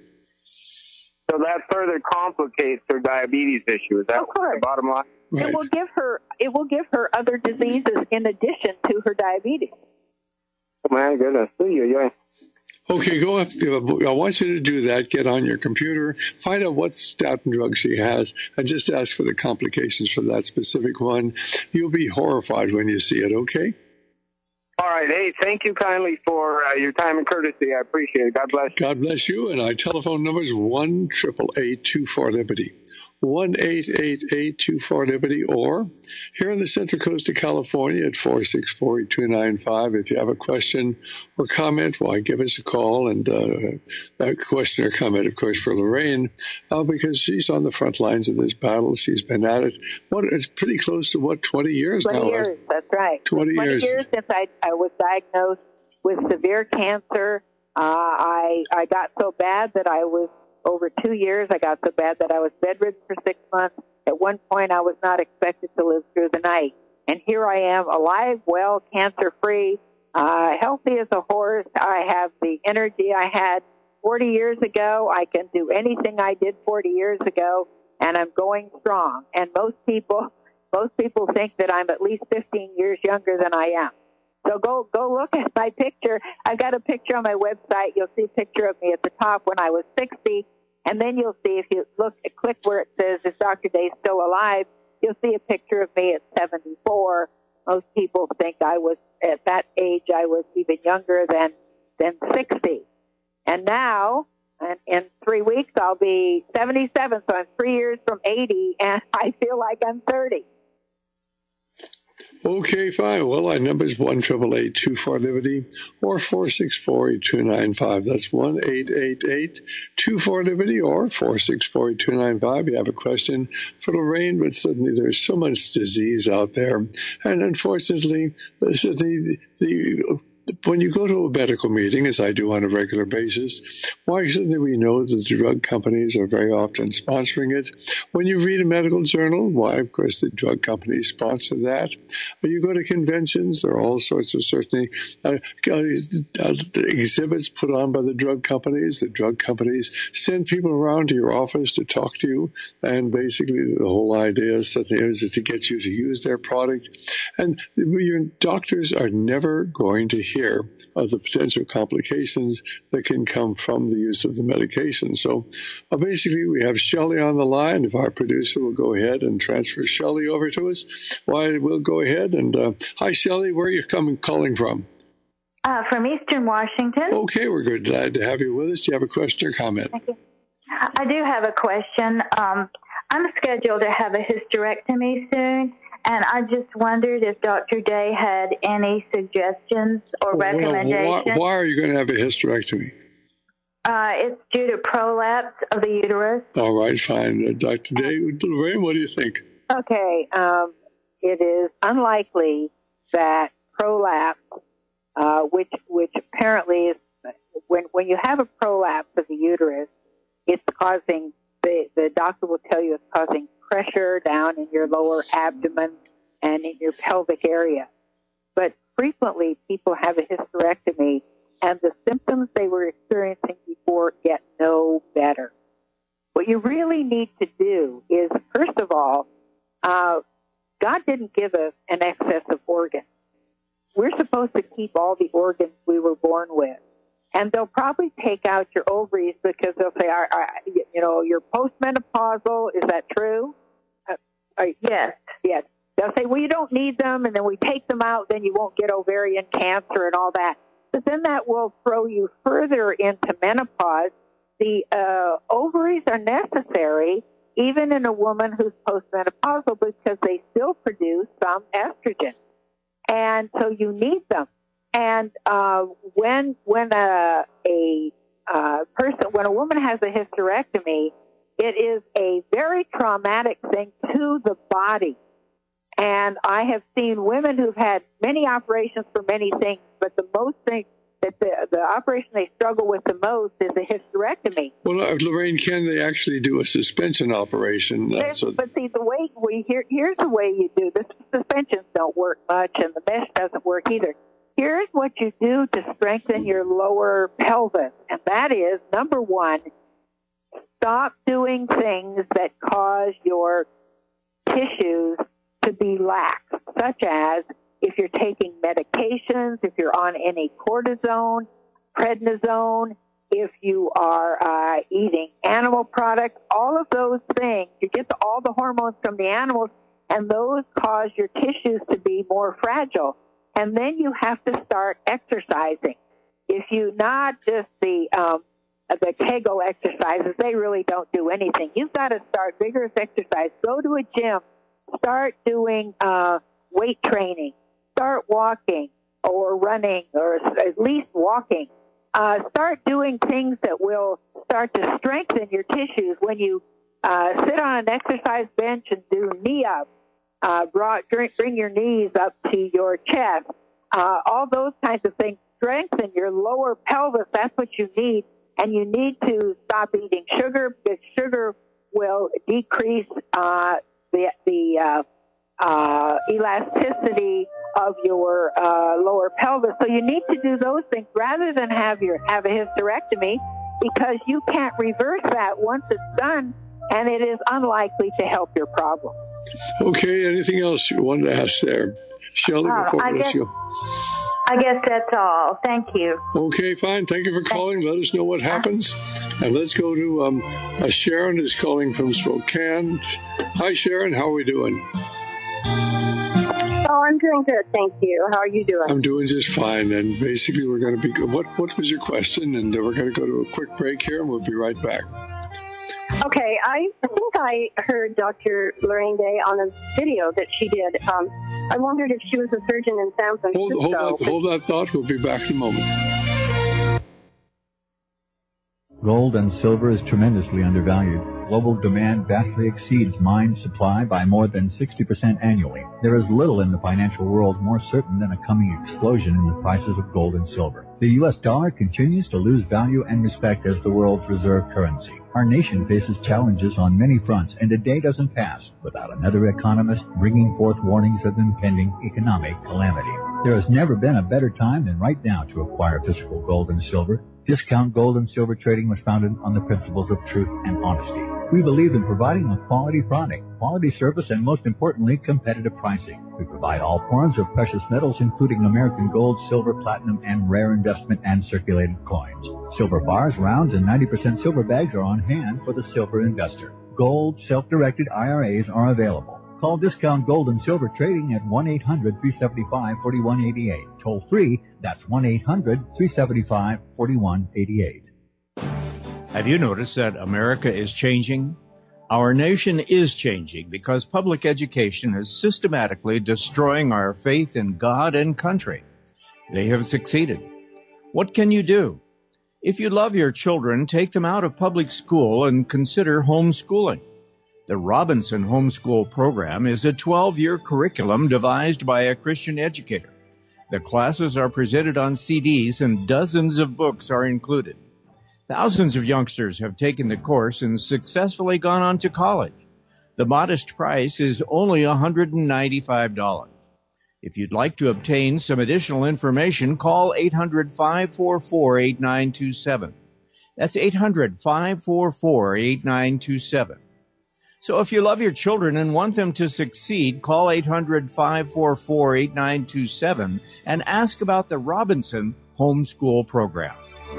So that further complicates her diabetes issue. Is that the bottom line? Right. It will give her. It will give her other diseases in addition to her diabetes. Oh, my goodness. Yeah. Okay, go up. I want you to do that. Get on your computer, find out what statin drug she has, and just ask for the complications for that specific one. You'll be horrified when you see it, okay? All right. Hey, thank you kindly for uh, your time and courtesy. I appreciate it. God bless you. God bless you. And our telephone number is one eight eight eight, two four, Liberty. one eight eight eight, two four, Liberty. Or here on the Central Coast of California at four six four, two nine five. If you have a question or comment, why, give us a call. And uh, a question or comment, of course, for Lorraine, uh, because she's on the front lines of this battle. She's been at it. What, it's pretty close to, what, twenty years twenty now? twenty years, that's right. twenty, twenty years. years since I, I was diagnosed with severe cancer. Uh, I, I got so bad that I was Over two years, I got so bad that I was bedridden for six months. At one point, I was not expected to live through the night. And here I am, alive, well, cancer-free, uh, healthy as a horse. I have the energy I had forty years ago. I can do anything I did forty years ago, and I'm going strong. And most people, most people think that I'm at least fifteen years younger than I am. So go go look at my picture. I've got a picture on my website. You'll see a picture of me at the top when I was sixty, and then you'll see, if you look, click where it says, "Is Doctor Day still alive?" You'll see a picture of me at seventy-four. Most people think I was, at that age, I was even younger than than sixty. And now, and in three weeks, I'll be seventy-seven, so I'm three years from eighty, and I feel like I'm thirty. Okay, fine. Well, our number is one eight eight eight, two four, Liberty or four six four, two nine five. That's one eight eight eight, two four, Liberty or four six four, two nine five. You have a question for Lorraine, but suddenly there's so much disease out there. And unfortunately, suddenly the when you go to a medical meeting, as I do on a regular basis, why suddenly we know that the drug companies are very often sponsoring it. When you read a medical journal, why, of course, the drug companies sponsor that. When you go to conventions, there are all sorts of certainly uh, uh, exhibits put on by the drug companies. The drug companies send people around to your office to talk to you, and basically the whole idea is that is to get you to use their product. And your doctors are never going to hear of the potential complications that can come from the use of the medication. So uh, basically, we have Shelley on the line. If our producer will go ahead and transfer Shelley over to us, why, we'll go ahead. And uh, hi, Shelley, where are you coming calling from? Uh, from Eastern Washington. Okay, we're good. Glad to have you with us. Do you have a question or comment? Thank you. I do have a question. Um, I'm scheduled to have a hysterectomy soon. And I just wondered if Doctor Day had any suggestions or well, recommendations. Why, why are you going to have a hysterectomy? Uh, it's due to prolapse of the uterus. All right, fine. Uh, Doctor Day, Lorraine, what do you think? Okay, um, it is unlikely that prolapse, uh, which which apparently is, when when you have a prolapse of the uterus, it's causing, the, the doctor will tell you it's causing pressure down in your lower abdomen and in your pelvic area. But frequently people have a hysterectomy and the symptoms they were experiencing before get no better. What you really need to do is, first of all, uh, God didn't give us an excess of organs. We're supposed to keep all the organs we were born with. And they'll probably take out your ovaries because they'll say, are, are, you know, you're postmenopausal. Is that true? Uh, are, yes. Yes. They'll say, well, you don't need them, and then we take them out, then you won't get ovarian cancer and all that. But then that will throw you further into menopause. The uh, ovaries are necessary even in a woman who's postmenopausal because they still produce some estrogen. And so you need them. And uh, when when a, a uh, person, when a woman has a hysterectomy, it is a very traumatic thing to the body. And I have seen women who've had many operations for many things, but the most thing, that the, the operation they struggle with the most is a hysterectomy. Well, uh, Lorraine, can they actually do a suspension operation? Uh, so but see, the way we here, here's the way you do this. Suspensions don't work much, and the mesh doesn't work either. Here's what you do to strengthen your lower pelvis, and that is, number one, stop doing things that cause your tissues to be lax, such as if you're taking medications, if you're on any cortisone, prednisone, if you are uh, eating animal products, all of those things, you get the, all the hormones from the animals, and those cause your tissues to be more fragile. And then you have to start exercising. If you not just the um, the Kegel exercises, they really don't do anything. You've got to start vigorous exercise. Go to a gym. Start doing uh, weight training. Start walking or running, or at least walking. Uh, start doing things that will start to strengthen your tissues. When you uh, sit on an exercise bench and do knee up, uh, brought, bring your knees up to your chest. Uh, all those kinds of things strengthen your lower pelvis. That's what you need. And you need to stop eating sugar, because sugar will decrease uh, the, the uh, uh, elasticity of your uh, lower pelvis. So you need to do those things rather than have your have a hysterectomy, because you can't reverse that once it's done, and it is unlikely to help your problem. Okay, anything else you wanted to ask there? Shelley, Oh, before I we let guess- you go. I guess that's all. Thank you. Okay, fine. Thank you for calling. Let us know what happens. And let's go to um, uh, Sharon is calling from Spokane. Hi, Sharon. How are we doing? Oh, I'm doing good, thank you. How are you doing? I'm doing just fine. And basically, we're going to be good. What, what was your question? And uh, we're going to go to a quick break here, and we'll be right back. Okay, I think I heard Doctor Lorraine Day on a video that she did. Um, I wondered if she was a surgeon in San Francisco. Hold, hold, that, hold that thought. We'll be back in a moment. Gold and silver is tremendously undervalued. Global demand vastly exceeds mine supply by more than sixty percent annually. There is little in the financial world more certain than a coming explosion in the prices of gold and silver. The U S dollar continues to lose value and respect as the world's reserve currency. Our nation faces challenges on many fronts, and a day doesn't pass without another economist bringing forth warnings of impending economic calamity. There has never been a better time than right now to acquire physical gold and silver. Discount Gold and Silver Trading was founded on the principles of truth and honesty. We believe in providing a quality product, quality service, and most importantly, competitive pricing. We provide all forms of precious metals, including American gold, silver, platinum, and rare investment and circulated coins. Silver bars, rounds, and ninety percent silver bags are on hand for the silver investor. Gold, self-directed I R As are available. Call Discount Gold and Silver Trading at one eight hundred, three seven five, four one eight eight. Toll free, that's one eight hundred, three seven five, four one eight eight. Have you noticed that America is changing? Our nation is changing because public education is systematically destroying our faith in God and country. They have succeeded. What can you do? If you love your children, take them out of public school and consider homeschooling. The Robinson Homeschool Program is a twelve-year curriculum devised by a Christian educator. The classes are presented on C Ds and dozens of books are included. Thousands of youngsters have taken the course and successfully gone on to college. The modest price is only one hundred ninety-five dollars. If you'd like to obtain some additional information, call eight hundred, five four four, eight nine two seven. That's eight hundred, five four four, eight nine two seven. So if you love your children and want them to succeed, call eight hundred, five four four, eight nine two seven and ask about the Robinson Homeschool Program.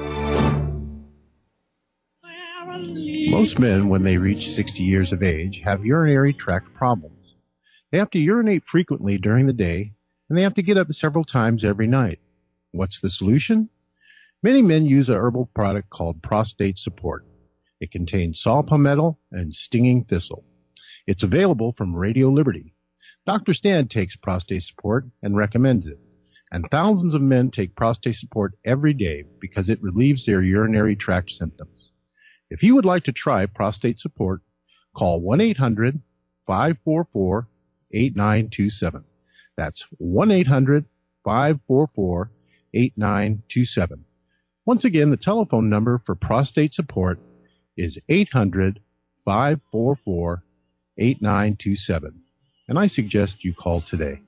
Most men, when they reach sixty years of age, have urinary tract problems. They have to urinate frequently during the day, and they have to get up several times every night. What's the solution? Many men use a herbal product called Prostate Support. It contains saw palmetto and stinging thistle. It's available from Radio Liberty. Doctor Stan takes Prostate Support and recommends it. And thousands of men take Prostate Support every day because it relieves their urinary tract symptoms. If you would like to try Prostate Support, call one eight hundred, five four four, eight nine two seven. That's one eight hundred, five four four, eight nine two seven. Once again, the telephone number for prostate support is eight hundred, five four four, eight nine two seven. And I suggest you call today.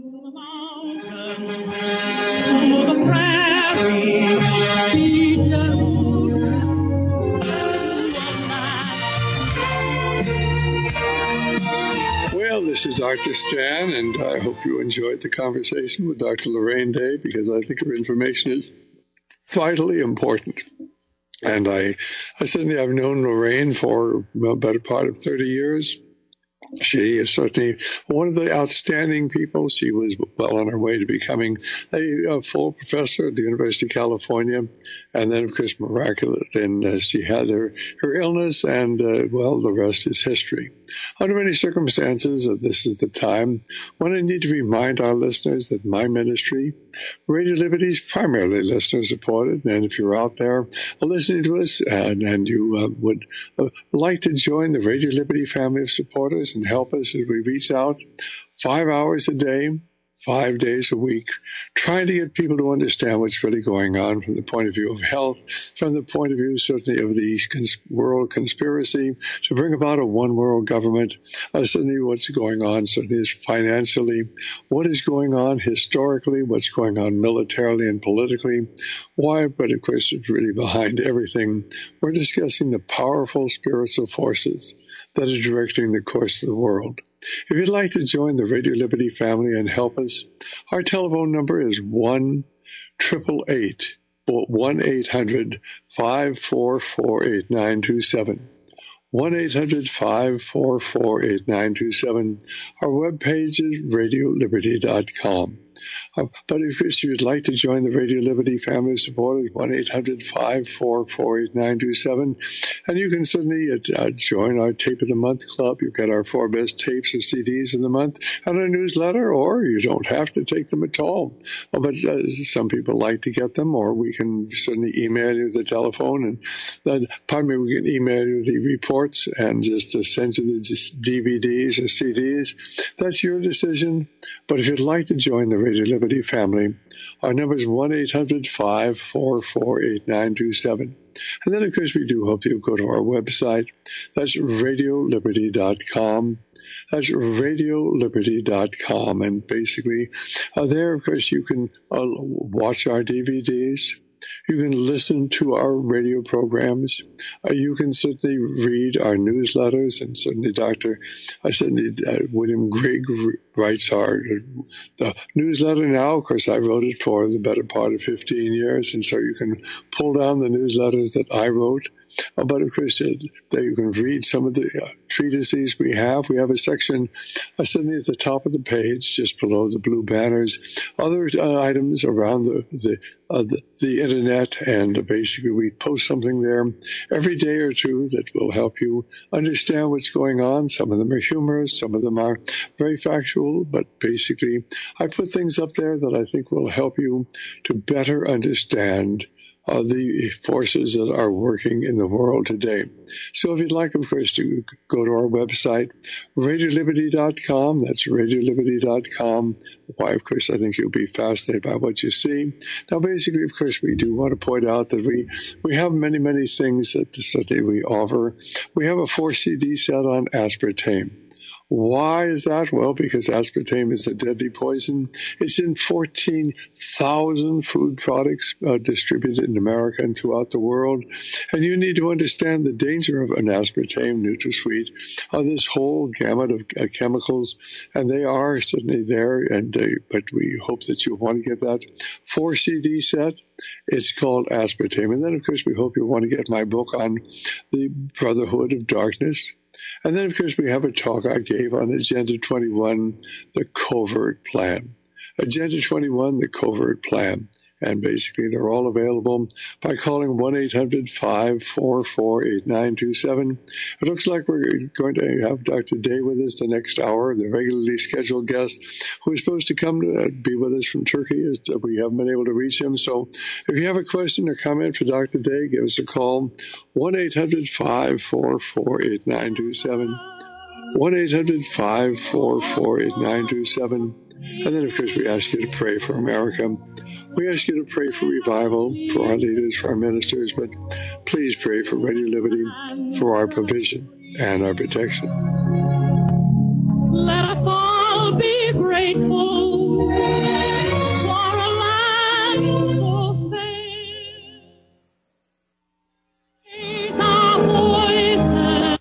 Well, this is Doctor Stan, and I hope you enjoyed the conversation with Doctor Lorraine Day, because I think her information is vitally important. And I, I certainly have known Lorraine for a better part of thirty years. She is certainly one of the outstanding people. She was well on her way to becoming a, a full professor at the University of California. And then, of course, miraculous, then uh, she had her, her illness, and, uh, well, the rest is history. Under many circumstances, uh, this is the time when I need to remind our listeners that my ministry, Radio Liberty, is primarily listener-supported. And if you're out there listening to us and, and you uh, would uh, like to join the Radio Liberty family of supporters and help us as we reach out five hours a day, five days a week, trying to get people to understand what's really going on from the point of view of health, from the point of view certainly of the cons- world conspiracy to bring about a one-world government, uh, certainly what's going on certainly is financially, what is going on historically, what's going on militarily and politically, why, but of course it's really behind everything. We're discussing the powerful spiritual forces that are directing the course of the world. If you'd like to join the Radio Liberty family and help us, our telephone number is one eight eight eight, one eight hundred, five four four, eight nine two seven. one eight hundred, five four four, eight nine two seven. Our webpage is radio liberty dot com. Uh, but if you'd like to join the Radio Liberty family supporters, one eight hundred, five four four, eight nine two seven. And you can certainly uh, join our Tape of the Month Club. You get our four best tapes or C Ds of the month and our newsletter, or you don't have to take them at all. Uh, but uh, some people like to get them, or we can certainly email you the telephone. And then, pardon me, we can email you the reports and just uh, send you the D V Ds or C Ds. That's your decision. But if you'd like to join the Radio Liberty family, our number is one eight hundred, five four four, eight nine two seven. And then, of course, we do hope you go to our website. That's radio liberty dot com. That's radio liberty dot com. And basically, uh, there, of course, you can uh, watch our D V Ds. You can listen to our radio programs. Uh, you can certainly read our newsletters, and certainly Doctor I certainly uh, William Grigg writes our the newsletter now. Of course, I wrote it for the better part of fifteen years, and so you can pull down the newsletters that I wrote. Uh, but of course, uh, there you can read some of the uh, treatises we have. We have a section uh, certainly at the top of the page, just below the blue banners, other uh, items around the the, uh, the the internet, and basically we post something there every day or two that will help you understand what's going on. Some of them are humorous, some of them are very factual, but basically I put things up there that I think will help you to better understand Uh, the forces that are working in the world today. So if you'd like, of course, to go to our website, radio liberty dot com. That's radio liberty dot com. Why, of course, I think you'll be fascinated by what you see. Now, basically, of course, we do want to point out that we, we have many, many things that certainly we offer. We have a four C D set on aspartame. Why is that? Well, because aspartame is a deadly poison. It's in fourteen thousand food products uh, distributed in America and throughout the world. And you need to understand the danger of an aspartame, NutraSweet, uh, this whole gamut of uh, chemicals. And they are certainly there, and uh, but we hope that you want to get that four C D set. It's called aspartame. And then, of course, we hope you want to get my book on the Brotherhood of Darkness. And then, of course, we have a talk I gave on Agenda twenty-one, the Covert Plan. Agenda twenty-one, the Covert Plan. And basically, they're all available by calling one eight hundred, five four four, eight nine two seven. It looks like we're going to have Doctor Day with us the next hour, the regularly scheduled guest who is supposed to come to be with us from Turkey. We haven't been able to reach him. So if you have a question or comment for Doctor Day, give us a call, one eight hundred, five four four, eight nine two seven. one eight hundred, five four four, eight nine two seven. And then, of course, we ask you to pray for America. We ask you to pray for revival for our leaders, for our ministers, but please pray for Radio Liberty, for our provision and our protection. Let us all be grateful for a life so fair. Raise our voices.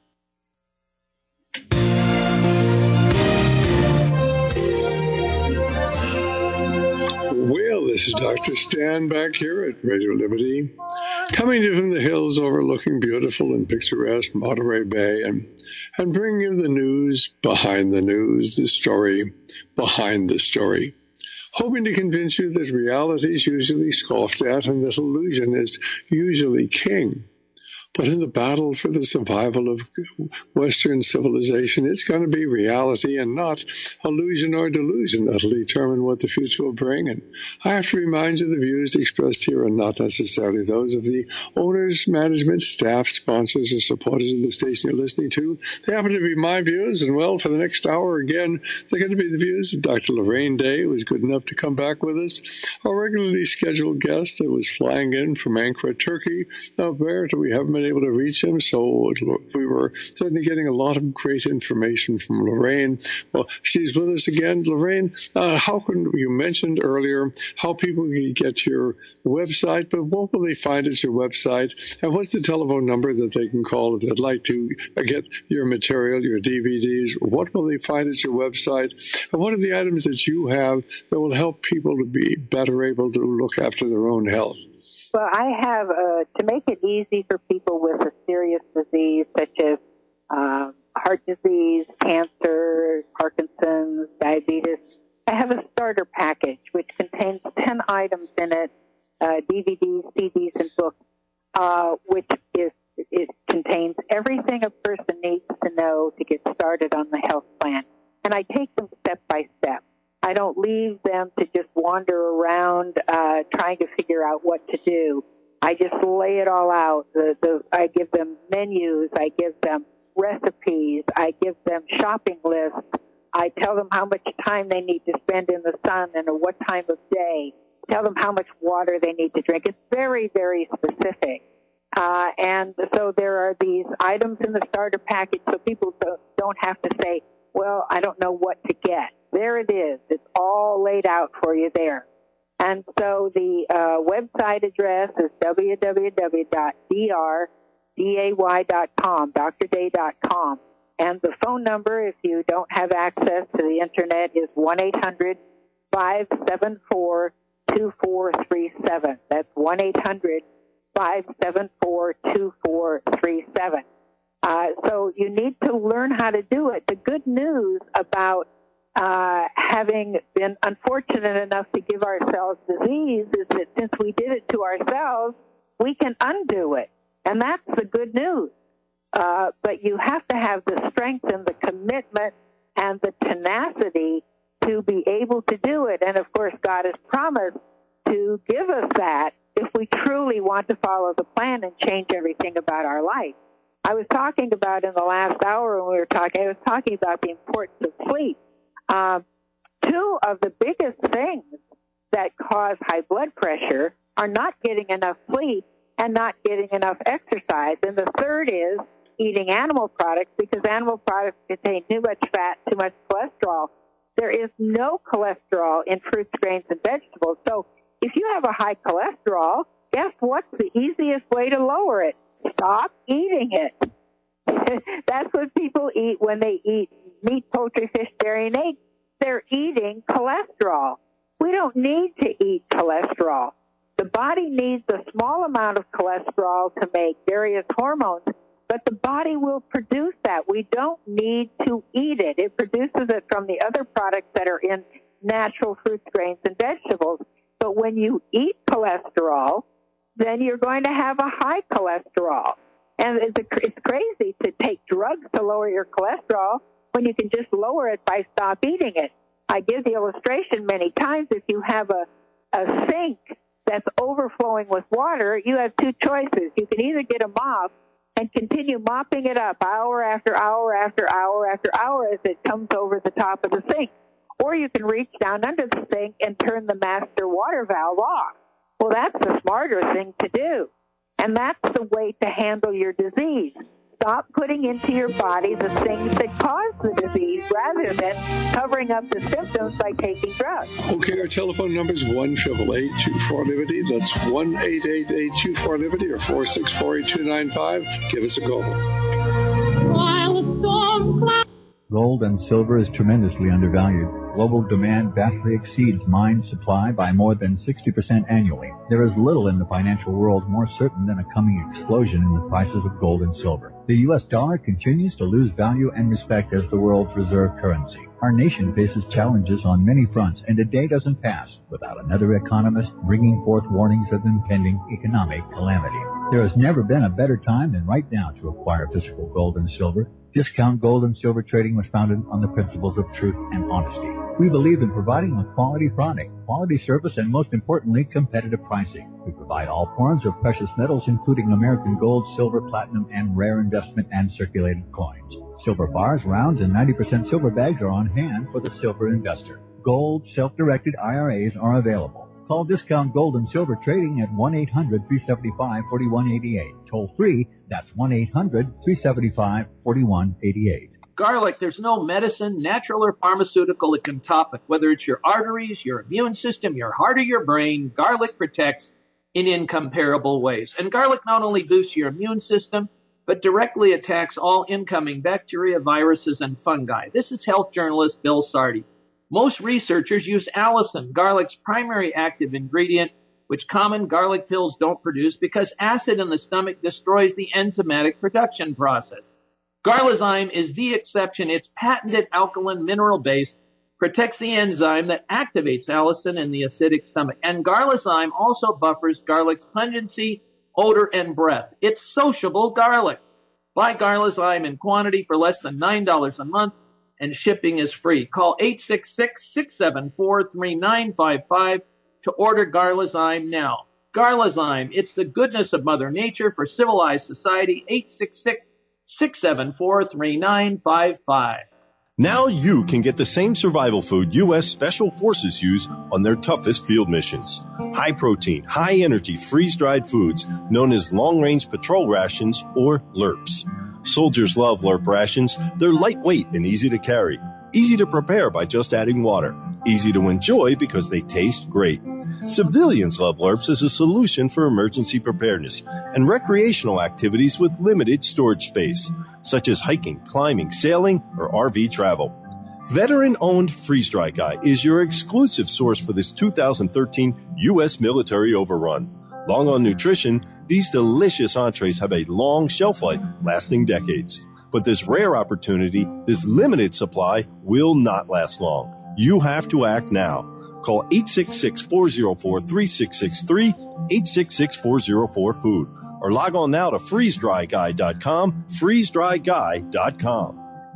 Well, this is Doctor Stan back here at Radio Liberty, coming to you from the hills overlooking beautiful and picturesque Monterey Bay, and, and bringing you the news behind the news, the story behind the story, hoping to convince you that reality is usually scoffed at and that illusion is usually king. But in the battle for the survival of Western civilization, it's going to be reality and not illusion or delusion that'll determine what the future will bring. And I have to remind you the views expressed here are not necessarily those of the owners, management, staff, sponsors, or supporters of the station you're listening to. They happen to be my views, and well, for the next hour again, they're going to be the views of Doctor Lorraine Day, who was good enough to come back with us, our regularly scheduled guest that was flying in from Ankara, Turkey. Now, Barrett, we haven't been able to reach him, so we were certainly getting a lot of great information from Lorraine. Well, she's with us again. Lorraine, uh, how can you mentioned earlier how people can get your website, but what will they find at your website, and what's the telephone number that they can call if they'd like to get your material, your D V Ds? What will they find at your website, and what are the items that you have that will help people to be better able to look after their own health? Well, I have, uh, to make it easy for people with a serious disease such as uh, heart disease, cancer, Parkinson's, diabetes, I have a starter package which contains ten items in it, uh, D V Ds, C Ds, and books, uh, which is it contains everything a person needs to know to get started on the health plan. And I take them step by step. I don't leave them to just wander around uh, trying to figure out what to do. I just lay it all out. The, the, I give them menus. I give them recipes. I give them shopping lists. I tell them how much time they need to spend in the sun and at what time of day. Tell them how much water they need to drink. It's very, very specific. Uh, and so there are these items in the starter package so people don't have to say, well, I don't know what to get. There it is. It's all laid out for you there. And so the uh, website address is w w w dot d r day dot com, d r day dot com. And the phone number, if you don't have access to the Internet, is one eight hundred five seven four two four three seven. That's one eight hundred five seven four two four three seven. Uh, so you need to learn how to do it. The good news about uh, having been unfortunate enough to give ourselves disease is that since we did it to ourselves, we can undo it. And that's the good news. Uh, but you have to have the strength and the commitment and the tenacity to be able to do it. And, of course, God has promised to give us that if we truly want to follow the plan and change everything about our life. I was talking about in the last hour when we were talking, I was talking about the importance of sleep. Uh, two of the biggest things that cause high blood pressure are not getting enough sleep and not getting enough exercise. And the third is eating animal products, because animal products contain too much fat, too much cholesterol. There is no cholesterol in fruits, grains, and vegetables. So if you have a high cholesterol, guess what's the easiest way to lower it? Stop eating it. That's what people eat when they eat meat, poultry, fish, dairy, and eggs. They're eating cholesterol. We don't need to eat cholesterol. The body needs a small amount of cholesterol to make various hormones, but the body will produce that. We don't need to eat it. It produces it from the other products that are in natural fruits, grains, and vegetables. But when you eat cholesterol, then you're going to have a high cholesterol. And it's, a, it's crazy to take drugs to lower your cholesterol when you can just lower it by stop eating it. I give the illustration many times. If you have a, a sink that's overflowing with water, you have two choices. You can either get a mop and continue mopping it up hour after hour after hour after hour as it comes over the top of the sink. or you can reach down under the sink and turn the master water valve off. Well, that's the smarter thing to do. And that's the way to handle your disease. Stop putting into your body the things that cause the disease rather than covering up the symptoms by taking drugs. Okay, our telephone number is one eight eight eight, two four, Liberty. That's one eight eight eight, two four, Liberty or four six four, eight two nine five. Give us a call. While the storm clouds Gold and silver is tremendously undervalued. Global demand vastly exceeds mine supply by more than sixty percent annually. There is little in the financial world more certain than a coming explosion in the prices of gold and silver. The U S dollar continues to lose value and respect as the world's reserve currency. Our nation faces challenges on many fronts, and a day doesn't pass without another economist bringing forth warnings of impending economic calamity. There has never been a better time than right now to acquire physical gold and silver. Discount Gold and Silver Trading was founded on the principles of truth and honesty. We believe in providing a quality product, quality service, and most importantly, competitive pricing. We provide all forms of precious metals, including American gold, silver, platinum, and rare investment and circulated coins. Silver bars, rounds, and ninety percent silver bags are on hand for the silver investor. Gold self-directed I R As are available. Call Discount Gold and Silver Trading at one eight hundred, three seven five, four one eight eight. Toll free, that's one eight hundred, three seven five, four one eight eight. Garlic, there's no medicine, natural or pharmaceutical that can top it. Whether it's your arteries, your immune system, your heart, or your brain, garlic protects in incomparable ways. And garlic not only boosts your immune system, but directly attacks all incoming bacteria, viruses, and fungi. This is health journalist Bill Sardi. Most researchers use allicin, garlic's primary active ingredient, which common garlic pills don't produce because acid in the stomach destroys the enzymatic production process. Garlizyme is the exception. Its patented alkaline mineral base protects the enzyme that activates allicin in the acidic stomach. And Garlizyme also buffers garlic's pungency, odor, and breath. It's sociable garlic. Buy Garlizyme in quantity for less than nine dollars a month, and shipping is free. Call eight six six, six seven four, three nine five five to order Garlizyme now. Garlizyme, it's the goodness of Mother Nature for civilized society. eight six six, six seven four, three nine five five. Now you can get the same survival food U S Special Forces use on their toughest field missions. High protein, high energy, freeze-dried foods known as long-range patrol rations or L R Ps. Soldiers love L R P rations. They're lightweight and easy to carry. Easy to prepare by just adding water. Easy to enjoy because they taste great. Civilians love L R Ps as a solution for emergency preparedness and recreational activities with limited storage space, such as hiking, climbing, sailing, or R V travel. Veteran-owned Freeze Dry Guy is your exclusive source for this two thousand thirteen U S military overrun. Long on nutrition, these delicious entrees have a long shelf life, lasting decades. But this rare opportunity, this limited supply, will not last long. You have to act now. Call eight six six, four zero four, three six six three, eight six six, four zero four, food, or log on now to freeze dry guy dot com, freeze dry guy dot com.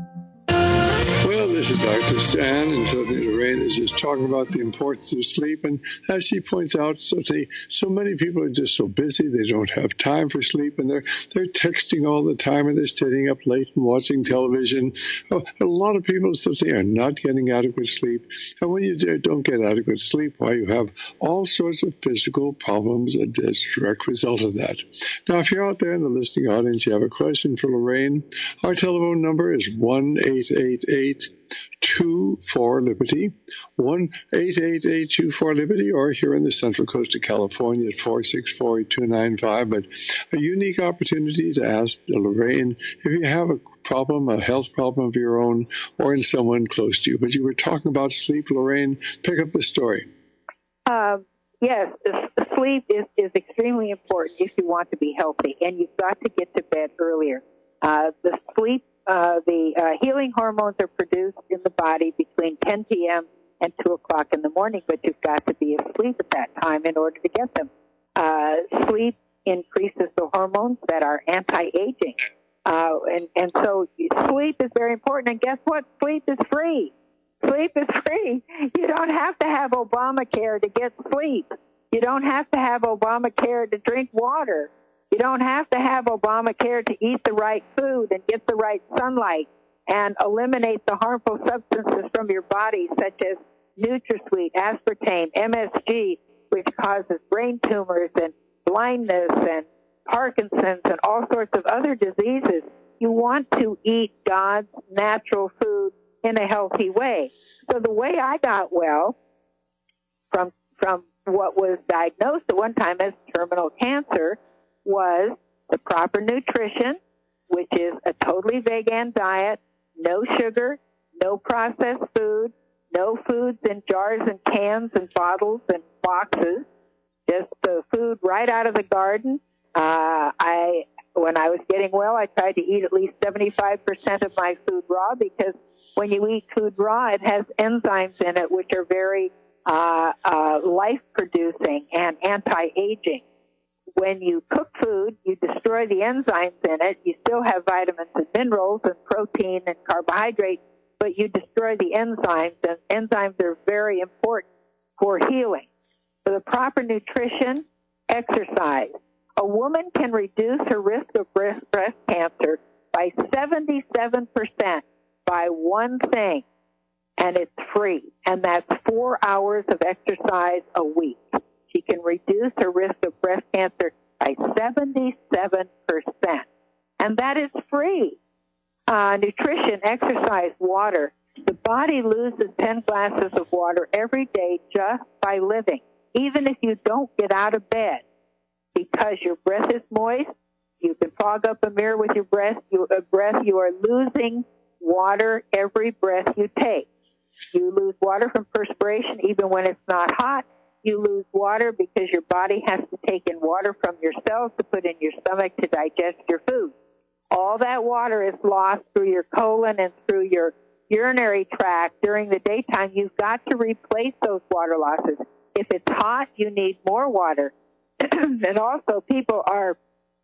Well, this is Doctor Stan, and so Lorraine is just talking about the importance of sleep. And as she points out, so, they, so many people are just so busy, they don't have time for sleep, and they're they're texting all the time, and they're staying up late and watching television. Oh, a lot of people simply are not getting adequate sleep. And when you don't get adequate sleep, why, you have all sorts of physical problems as a direct result of that. Now, if you're out there in the listening audience, you have a question for Lorraine, our telephone number is one eight eight eight, two four, Liberty, one eight eight eight, two four, Liberty, or here in the Central Coast of California at four six four, eight two nine five. But a unique opportunity to ask Lorraine if you have a problem, a health problem of your own, or in someone close to you. But you were talking about sleep, Lorraine. Pick up the story. Uh, yes, sleep is, is extremely important if you want to be healthy, and you've got to get to bed earlier. Uh, the sleep Uh, the uh, healing hormones are produced in the body between ten p.m. and two o'clock in the morning, but you've got to be asleep at that time in order to get them. Uh, sleep increases the hormones that are anti-aging. Uh, and, and so sleep is very important. And guess what? Sleep is free. Sleep is free. You don't have to have Obamacare to get sleep. You don't have to have Obamacare to drink water. You don't have to have Obamacare to eat the right food and get the right sunlight. and eliminate the harmful substances from your body, such as NutraSweet, aspartame, M S G, which causes brain tumors and blindness and Parkinson's and all sorts of other diseases. You want to eat God's natural food in a healthy way. So the way I got well from from what was diagnosed at one time as terminal cancer was the proper nutrition, which is a totally vegan diet, no sugar, no processed food, no foods in jars and cans and bottles and boxes, just the food right out of the garden. Uh, I, when I was getting well, I tried to eat at least seventy-five percent of my food raw, because when you eat food raw, it has enzymes in it which are very uh, uh, life-producing and anti-aging. When you cook food, you destroy the enzymes in it. You still have vitamins and minerals and protein and carbohydrates, but you destroy the enzymes, and enzymes are very important for healing. So the proper nutrition, exercise. A woman can reduce her risk of breast, breast cancer by seventy-seven percent by one thing, and it's free, and that's four hours of exercise a week. She can reduce her risk of breast cancer by seventy-seven percent, and that is free. Uh, nutrition, exercise, water. The body loses ten glasses of water every day just by living, even if you don't get out of bed. Because your breath is moist, you can fog up a mirror with your breath. You, uh, breath, you are losing water every breath you take. You lose water from perspiration even when it's not hot. You lose water because your body has to take in water from your cells to put in your stomach to digest your food. All that water is lost through your colon and through your urinary tract during the daytime. You've got to replace those water losses. If it's hot, you need more water. And also, people are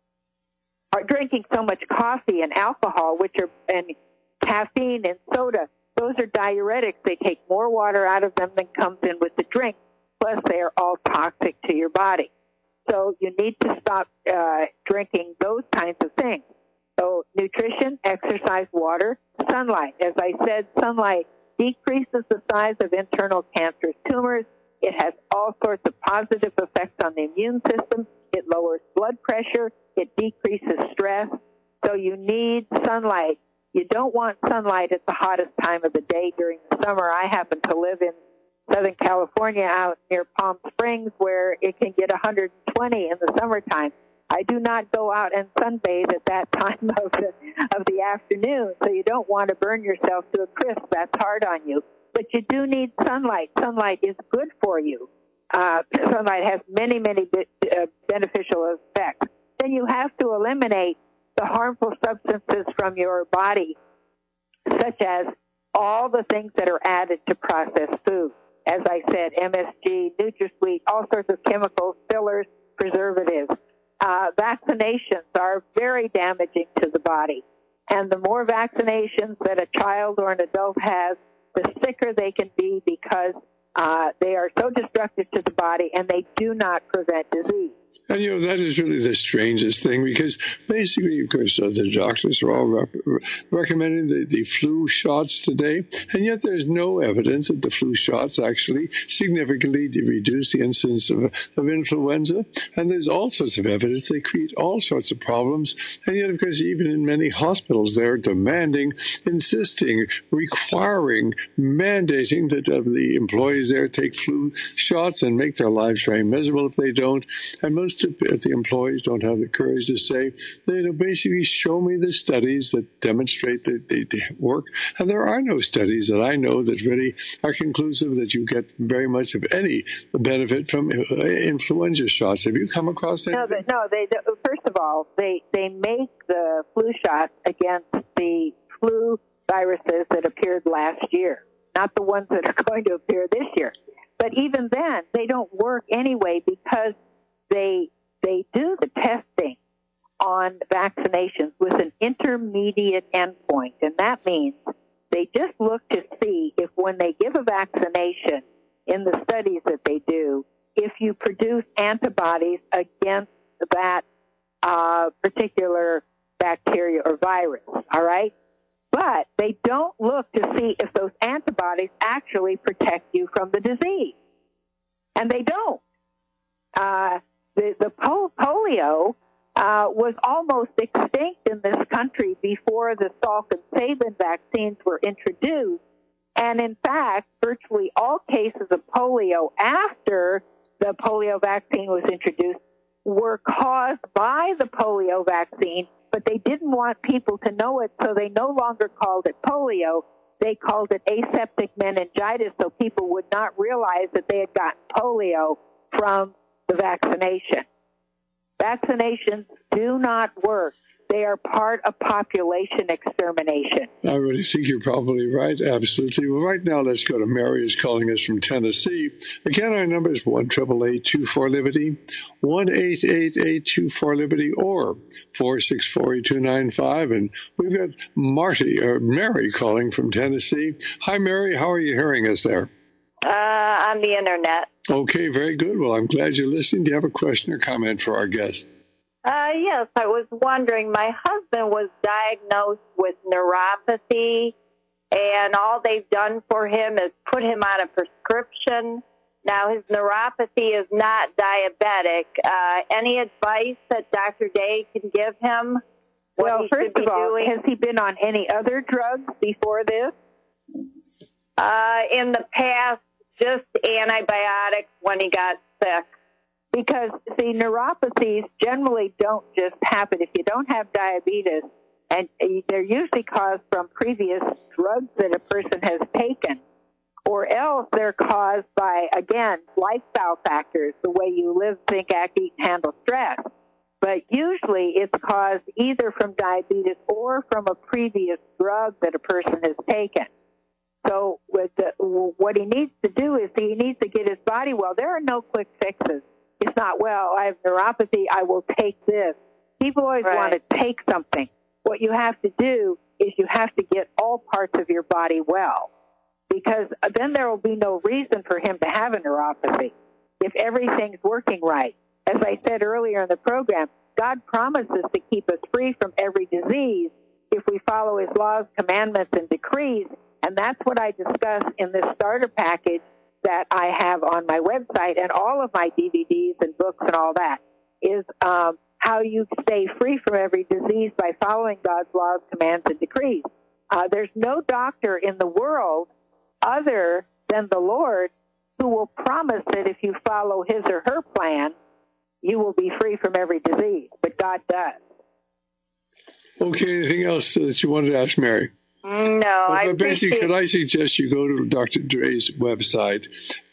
are drinking so much coffee and alcohol, which are and caffeine and soda. Those are diuretics. They take more water out of them than comes in with the drink. Plus, they are all toxic to your body. So you need to stop uh, drinking those kinds of things. So nutrition, exercise, water, sunlight. As I said, sunlight decreases the size of internal cancerous tumors. It has all sorts of positive effects on the immune system. It lowers blood pressure. It decreases stress. So you need sunlight. You don't want sunlight at the hottest time of the day during the summer. I happen to live in Southern California out near Palm Springs, where it can get one hundred twenty in the summertime. I do not go out and sunbathe at that time of the, of the afternoon, so you don't want to burn yourself to a crisp. That's hard on you. But you do need sunlight. Sunlight is good for you. Uh, sunlight has many, many be- uh, beneficial effects. Then you have to eliminate the harmful substances from your body, such as all the things that are added to processed food. As I said, M S G, NutraSweet, all sorts of chemicals, fillers, preservatives. Uh, vaccinations are very damaging to the body. And the more vaccinations that a child or an adult has, the sicker they can be, because uh, they are so destructive to the body and they do not prevent disease. And, you know, that is really the strangest thing, because basically, of course, uh, the doctors are all rec- recommending the, the flu shots today, and yet there's no evidence that the flu shots actually significantly reduce the incidence of, of influenza, and there's all sorts of evidence they create all sorts of problems, and yet, of course, even in many hospitals, they're demanding, insisting, requiring, mandating that uh, the employees there take flu shots and make their lives very miserable if they don't, and most if the employees don't have the courage to say, they basically show me the studies that demonstrate that they work. And there are no studies that I know that really are conclusive that you get very much of any benefit from influenza shots. Have you come across that? No, they, no. They first of all, they they make the flu shots against the flu viruses that appeared last year, not the ones that are going to appear this year. But even then, they don't work anyway, because They they do the testing on vaccinations with an intermediate endpoint, and that means they just look to see if when they give a vaccination in the studies that they do, if you produce antibodies against that uh, particular bacteria or virus, all right? but they don't look to see if those antibodies actually protect you from the disease. And they don't. Uh, the, the pol- polio uh, was almost extinct in this country before the Salk and Sabin vaccines were introduced. And in fact, virtually all cases of polio after the polio vaccine was introduced were caused by the polio vaccine, but they didn't want people to know it, so they no longer called it polio. They called it aseptic meningitis, so people would not realize that they had gotten polio from the vaccination. Vaccinations do not work. They are part of population extermination. I really think you're probably right. Absolutely. Well, right now, let's go to Mary, who's calling us from Tennessee. Again, our number is one eight eight eight, two four, Liberty, one eight eight eight, two four, Liberty, or four six four, two nine five. And we've got Marty, or Mary, calling from Tennessee. Hi, Mary. How are you hearing us there? Uh, on the Internet. Okay, very good. Well, I'm glad you're listening. Do you have a question or comment for our guest? Uh, yes, I was wondering, my husband was diagnosed with neuropathy, and all they've done for him is put him on a prescription. Now, his neuropathy is not diabetic. Uh, any advice that Doctor Day can give him? What Well, he first should be of all, doing? has he been on any other drugs before this? Uh, in the past, just antibiotics when he got sick. Because, see, neuropathies generally don't just happen. If you don't have diabetes, and they're usually caused from previous drugs that a person has taken, or else they're caused by, again, lifestyle factors, the way you live, think, act, eat, and handle stress. But usually it's caused either from diabetes or from a previous drug that a person has taken. So with the, what he needs to do is he needs to get his body well. There are no quick fixes. It's not, well, I have neuropathy, I will take this. People always Right. want to take something. What you have to do is you have to get all parts of your body well, because then there will be no reason for him to have a neuropathy if everything's working right. As I said earlier in the program, God promises to keep us free from every disease if we follow his laws, commandments, and decrees, and that's what I discuss in this starter package that I have on my website, and all of my D V Ds and books and all that, is um, how you stay free from every disease by following God's laws, commands, and decrees. Uh, there's no doctor in the world other than the Lord who will promise that if you follow his or her plan, you will be free from every disease, but God does. Okay, anything else that you wanted to ask Mary? No, well, I but basically, appreciate could I suggest you go to Doctor Dre's website,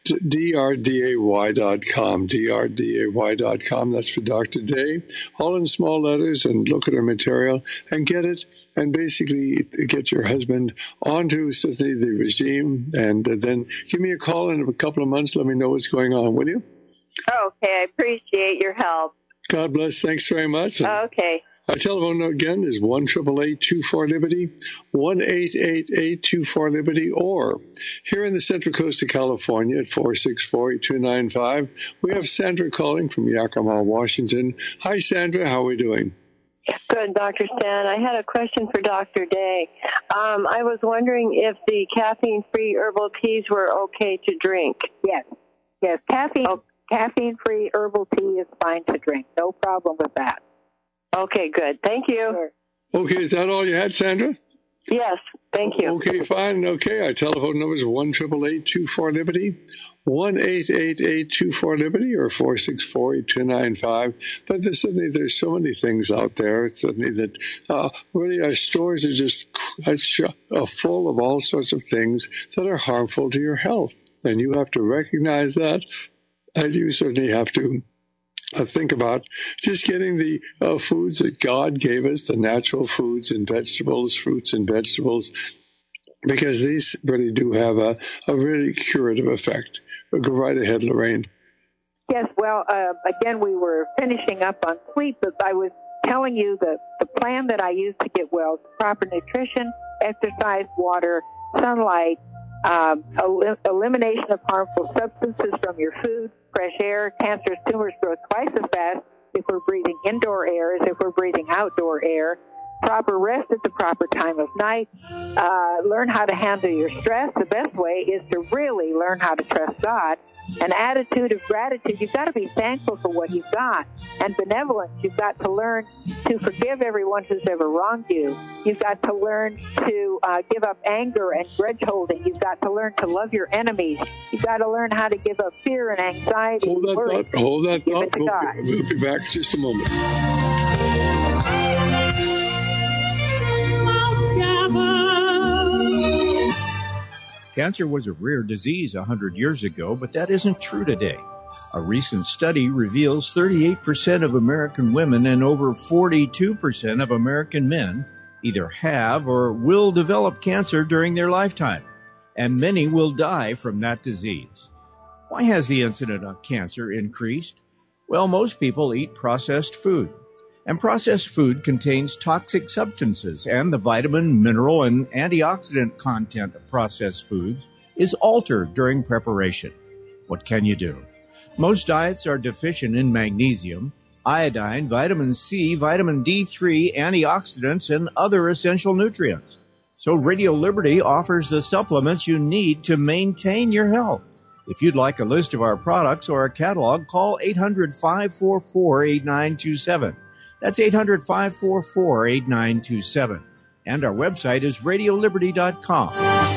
D R D A Y dot com, D R D A Y dot com. That's for Doctor Day. All in small letters, and look at her material and get it, and basically get your husband onto certainly the regime, and then give me a call in a couple of months. Let me know what's going on, will you? Okay, I appreciate your help. God bless. Thanks very much. Okay. Our telephone again is one eight eight eight, two four, Liberty, one eight eight eight, two four, Liberty, or here in the Central Coast of California at four six four, two nine five, we have Sandra calling from Yakima, Washington. Hi, Sandra. How are we doing? Good, Doctor Stan. I had a question for Doctor Day. Um, I was wondering if the caffeine-free herbal teas were okay to drink. Yes. Yes, caffeine, oh. caffeine-free herbal tea is fine to drink. No problem with that. Okay, good. Thank you. Okay, is that all you had, Sandra? Yes, thank you. Okay, fine. Okay, our telephone number is one eight eight eight, two four, Liberty, one eight eight eight, two four, Liberty, or four six four, two nine five. But there's suddenly there's so many things out there. Suddenly that uh, really our stores are just uh, full of all sorts of things that are harmful to your health, and you have to recognize that, and you certainly have to Uh, think about just getting the uh, foods that God gave us, the natural foods and vegetables, fruits and vegetables, because these really do have a, a really curative effect. But go right ahead, Lorraine. Yes, well, uh, again, we were finishing up on sleep, but I was telling you that the plan that I use to get well is proper nutrition, exercise, water, sunlight, um, el- elimination of harmful substances from your food, fresh air. Cancerous tumors grow twice as fast if we're breathing indoor air as if we're breathing outdoor air. proper rest at the proper time of night, uh, learn how to handle your stress. The best way is to really learn how to trust God. An attitude of gratitude. You've got to be thankful for what you've got. And benevolence. You've got to learn to forgive everyone who's ever wronged you. You've got to learn to uh, give up anger and grudge holding. You've got to learn to love your enemies. You've got to learn how to give up fear and anxiety. Hold that worry. thought. Hold that Give thought. it to We'll, God. we'll be back in just a moment. Cancer was a rare disease one hundred years ago, but that isn't true today. A recent study reveals thirty-eight percent of American women and over forty-two percent of American men either have or will develop cancer during their lifetime, and many will die from that disease. Why has the incidence of cancer increased? Well, most people eat processed food, and processed food contains toxic substances, and the vitamin, mineral, and antioxidant content of processed foods is altered during preparation. What can you do? Most diets are deficient in magnesium, iodine, vitamin C, vitamin D three, antioxidants, and other essential nutrients. So Radio Liberty offers the supplements you need to maintain your health. If you'd like a list of our products or a catalog, call eight hundred, five four four, eight nine two seven. That's eight hundred, five four four, eight nine two seven. And our website is radio liberty dot com.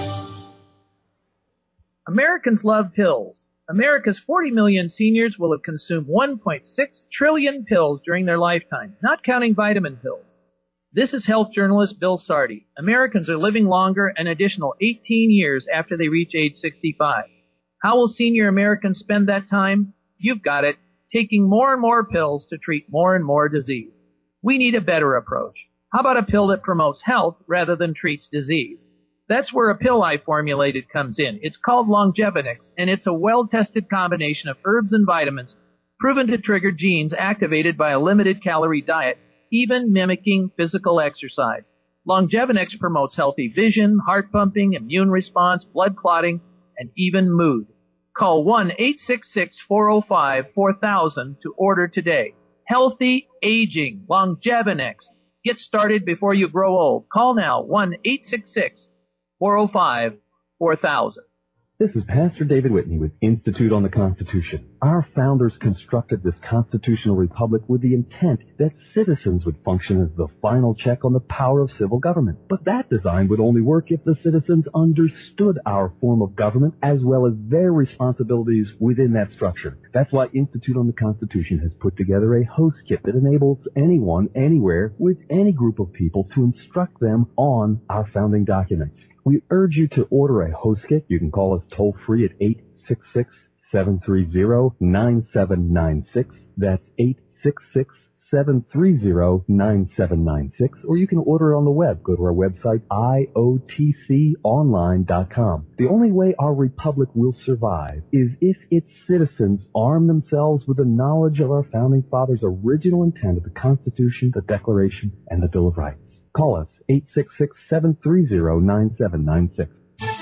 Americans love pills. America's forty million seniors will have consumed one point six trillion pills during their lifetime, not counting vitamin pills. This is health journalist Bill Sardi. Americans are living longer an additional eighteen years after they reach age sixty-five. How will senior Americans spend that time? You've got it. Taking more and more pills to treat more and more disease. We need a better approach. How about a pill that promotes health rather than treats disease? That's where a pill I formulated comes in. It's called Longevinix, and it's a well-tested combination of herbs and vitamins proven to trigger genes activated by a limited-calorie diet, even mimicking physical exercise. Longevinix promotes healthy vision, heart pumping, immune response, blood clotting, and even mood. Call one eight six six, four oh five, four thousand to order today. Healthy aging, Longevinix. Get started before you grow old. Call now, one eight six six, four oh five, four thousand. This is Pastor David Whitney with Institute on the Constitution. Our founders constructed this constitutional republic with the intent that citizens would function as the final check on the power of civil government. But that design would only work if the citizens understood our form of government as well as their responsibilities within that structure. That's why Institute on the Constitution has put together a host kit that enables anyone, anywhere, with any group of people to instruct them on our founding documents. We urge you to order a host kit. You can call us toll free at eight six six, seven three zero, nine seven nine six. That's eight six six, seven three zero, nine seven nine six. Or you can order it on the web. Go to our website, I O T C online dot com. The only way our republic will survive is if its citizens arm themselves with the knowledge of our founding fathers' original intent of the Constitution, the Declaration, and the Bill of Rights. Call us, eight six six, seven three zero, nine seven nine six.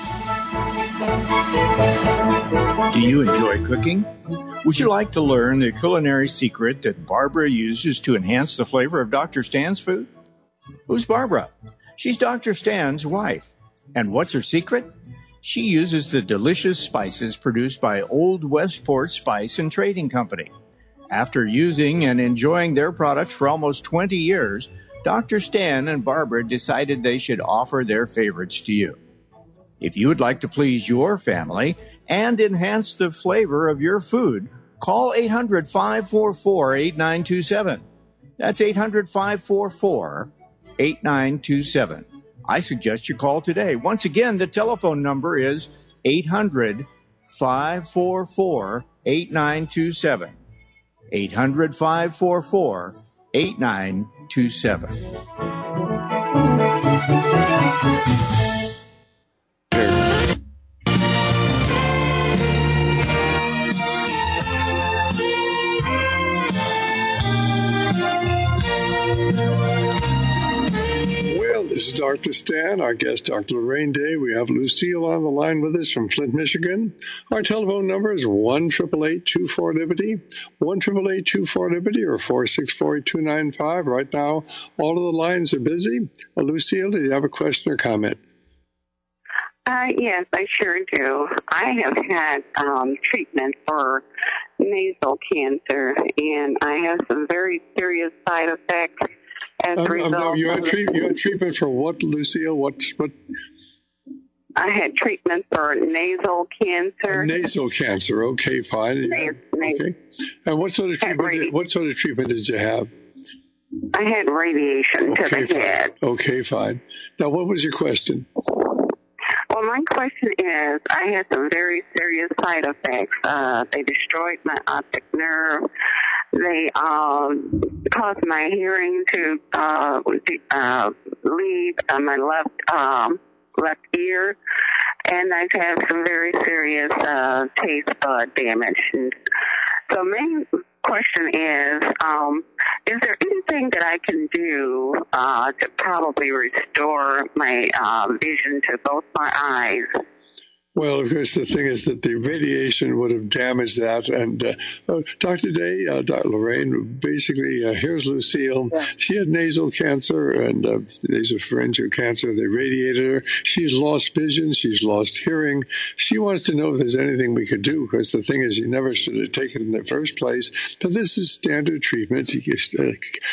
Do you enjoy cooking? Would you like to learn the culinary secret that Barbara uses to enhance the flavor of Doctor Stan's food? Who's Barbara? She's Doctor Stan's wife. And what's her secret? She uses the delicious spices produced by Old Westport Spice and Trading Company. After using and enjoying their products for almost twenty years, Doctor Stan and Barbara decided they should offer their favorites to you. If you would like to please your family and enhance the flavor of your food, call eight hundred, five four four, eight nine two seven. That's eight hundred, five four four, eight nine two seven. I suggest you call today. Once again, the telephone number is eight hundred, five four four, eight nine two seven. eight hundred, five four four, eight nine two seven. This is Doctor Stan, our guest, Doctor Lorraine Day. We have Lucille on the line with us from Flint, Michigan. Our telephone number is one eight eight eight, two four, liberty, one eight eight eight, two four, liberty, or four six four, two nine five. Right now, all of the lines are busy. Uh, Lucille, do you have a question or comment? Uh, yes, I sure do. I have had um, treatment for nasal cancer, and I have some very serious side effects as a Um, result. um, you, had of treat, you had treatment for what, Lucille? What? What? I had treatment for nasal cancer. Nasal cancer. Okay, fine. Nas- nas- Okay. And what sort of treatment? Did, what sort of treatment did you have? I had radiation to Okay, the fine. head. Okay, fine. Now, what was your question? Well, my question is, I had some very serious side effects. Uh, they destroyed my optic nerve. They um, caused my hearing to uh, uh, leave uh, my left um, left ear, and I've had some very serious uh, taste bud damage. And so, main question is, um, is there anything that I can do uh, to probably restore my uh, vision to both my eyes? Well, of course, the thing is that the radiation would have damaged that. And uh, uh, Doctor Day, uh, Doctor Lorraine, basically, uh, here's Lucille. Yeah. She had nasal cancer and uh, nasopharyngeal cancer. They radiated her. She's lost vision. She's lost hearing. She wants to know if there's anything we could do, because the thing is, you never should have taken it in the first place. But this is standard treatment. You get uh,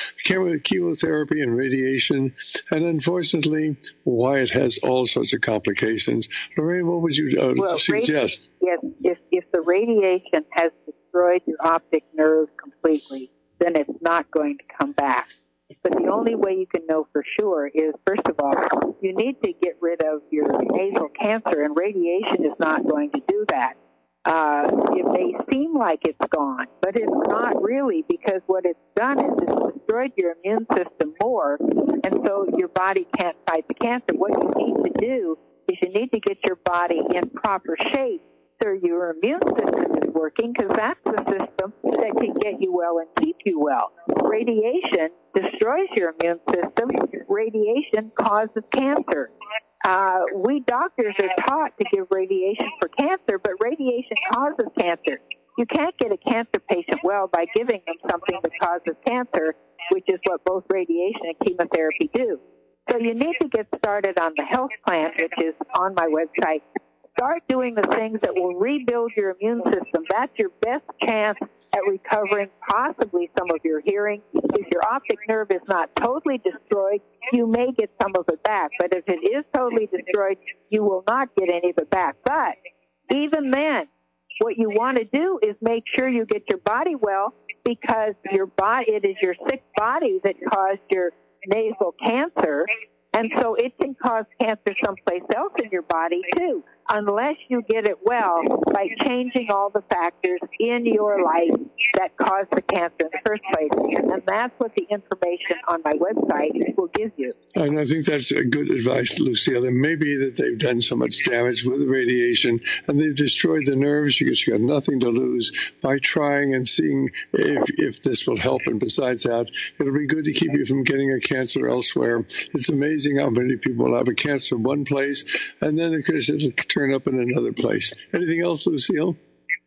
chemotherapy and radiation. And unfortunately, Wyatt has all sorts of complications. Lorraine, what would you Uh, well, suggest? Radi- yes, if, if the radiation has destroyed your optic nerve completely, then it's not going to come back. But the only way you can know for sure is, first of all, you need to get rid of your nasal cancer, and radiation is not going to do that. Uh, it may seem like it's gone, but it's not really, because what it's done is it's destroyed your immune system more, and so your body can't fight the cancer. What you need to do is you need to get your body in proper shape so your immune system is working, because that's the system that can get you well and keep you well. Radiation destroys your immune system. Radiation causes cancer. Uh, we doctors are taught to give radiation for cancer, but radiation causes cancer. You can't get a cancer patient well by giving them something that causes cancer, which is what both radiation and chemotherapy do. So you need to get started on the health plan, which is on my website. Start doing the things that will rebuild your immune system. That's your best chance at recovering possibly some of your hearing. If your optic nerve is not totally destroyed, you may get some of it back. But if it is totally destroyed, you will not get any of it back. But even then, what you want to do is make sure you get your body well, because your body, it is your sick body that caused your nasal cancer, and so it can cause cancer someplace else in your body too, unless you get it well by changing all the factors in your life that caused the cancer in the first place. And that's what the information on my website will give you. And I think that's a good advice, Lucille. It may be that they've done so much damage with the radiation and they've destroyed the nerves, because you've got nothing to lose by trying and seeing if, if this will help. And besides that, it'll be good to keep you from getting a cancer elsewhere. It's amazing how many people will have a cancer in one place, and then, of course, it'll turn up in another place. Anything else, Lucille?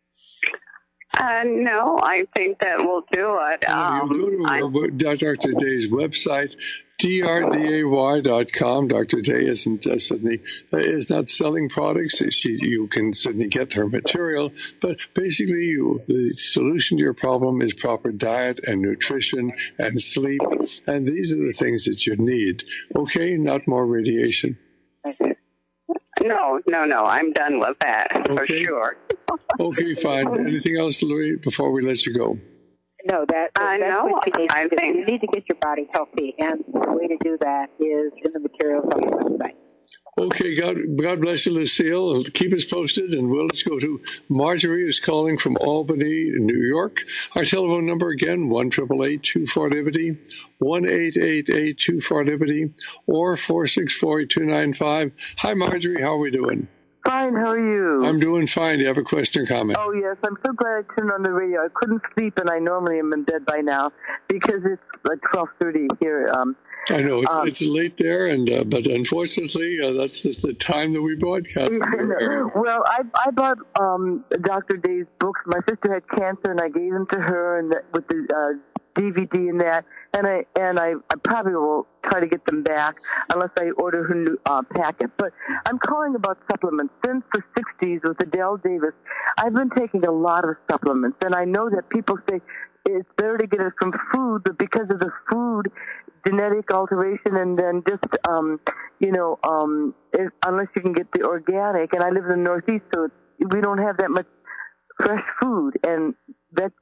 Uh, no, I think that will do it. Um, you go to Doctor Day's website, D R D A Y dot com. Doctor Day isn't uh, certainly uh, is not selling products. She, you can certainly get her material, but basically, you, the solution to your problem is proper diet and nutrition and sleep, and these are the things that you need. Okay, not more radiation. No, no, no. I'm done with that for Okay. sure. Okay, fine. Anything else, Louis, before we let you go? No, that, I that's know. what you need I to do. think- You need to get your body healthy, and the way to do that is in the materials on the website. Okay, God, God bless you, Lucille. Keep us posted, and we'll let's go to Marjorie, who's calling from Albany, New York. Our telephone number again, one eight eight eight, two four, liberty, one eight eight eight, two four, liberty, or four six four, two nine five. Hi, Marjorie. How are we doing? Fine, how are you? I'm doing fine. Do you have a question or comment? Oh, yes, I'm so glad I turned on the radio. I couldn't sleep, and I normally am in bed by now because it's like twelve thirty here. Um, I know it's, Um, it's late there, and uh, but unfortunately, uh, that's just the time that we broadcast. Well, I I bought um, Doctor Day's books. My sister had cancer, and I gave them to her, and the, with the uh, D V D and that. And I and I, I probably will try to get them back unless I order her new uh, packet. But I'm calling about supplements. Since the sixties with Adele Davis, I've been taking a lot of supplements, and I know that people say it's better to get it from food, but because of the food genetic alteration, and then just um, you know, um, if, unless you can get the organic. And I live in the Northeast, so we don't have that much fresh food, and that.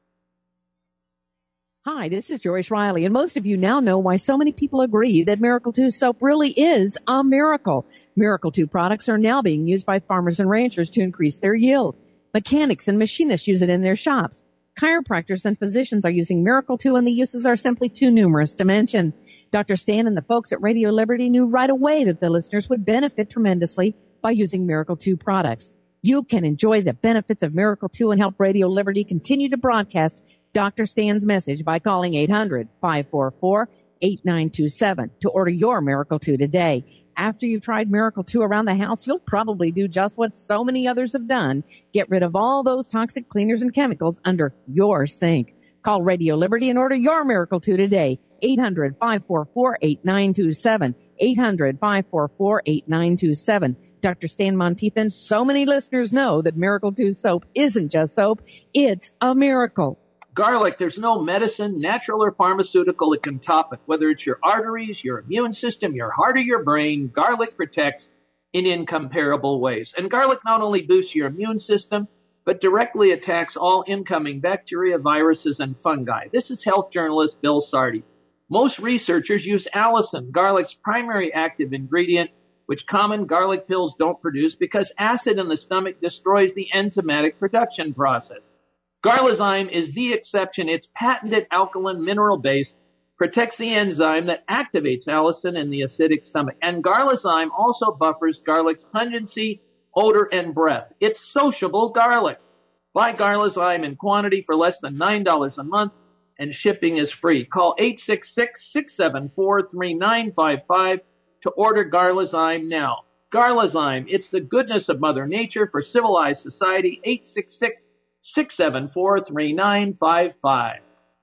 Hi, this is Joyce Riley, and most of you now know why so many people agree that Miracle two soap really is a miracle. Miracle two products are now being used by farmers and ranchers to increase their yield. Mechanics and machinists use it in their shops. Chiropractors and physicians are using Miracle two, and the uses are simply too numerous to mention. Doctor Stan and the folks at Radio Liberty knew right away that the listeners would benefit tremendously by using Miracle two products. You can enjoy the benefits of Miracle two and help Radio Liberty continue to broadcast Doctor Stan's message by calling eight hundred, five four four, eight nine two seven to order your Miracle two today. After you've tried Miracle two around the house, you'll probably do just what so many others have done. Get rid of all those toxic cleaners and chemicals under your sink. Call Radio Liberty and order your Miracle two today. eight hundred, five four four, eight nine two seven. eight hundred, five four four, eight nine two seven. Doctor Stan Monteithan, so many listeners know that Miracle two soap isn't just soap. It's a miracle. Garlic, there's no medicine, natural or pharmaceutical that can top it. Whether it's your arteries, your immune system, your heart or your brain, garlic protects in incomparable ways. And garlic not only boosts your immune system, but directly attacks all incoming bacteria, viruses, and fungi. This is health journalist Bill Sardi. Most researchers use allicin, garlic's primary active ingredient, which common garlic pills don't produce because acid in the stomach destroys the enzymatic production process. Garlazyme is the exception. Its patented alkaline mineral base protects the enzyme that activates allicin in the acidic stomach. And Garlazyme also buffers garlic's pungency, odor, and breath. It's sociable garlic. Buy Garlazyme in quantity for less than nine dollars a month, and shipping is free. Call eight six six, six seven four, three nine five five to order Garlazyme now. Garlazyme, it's the goodness of Mother Nature for civilized society. eight six six, six seven four, three nine five five.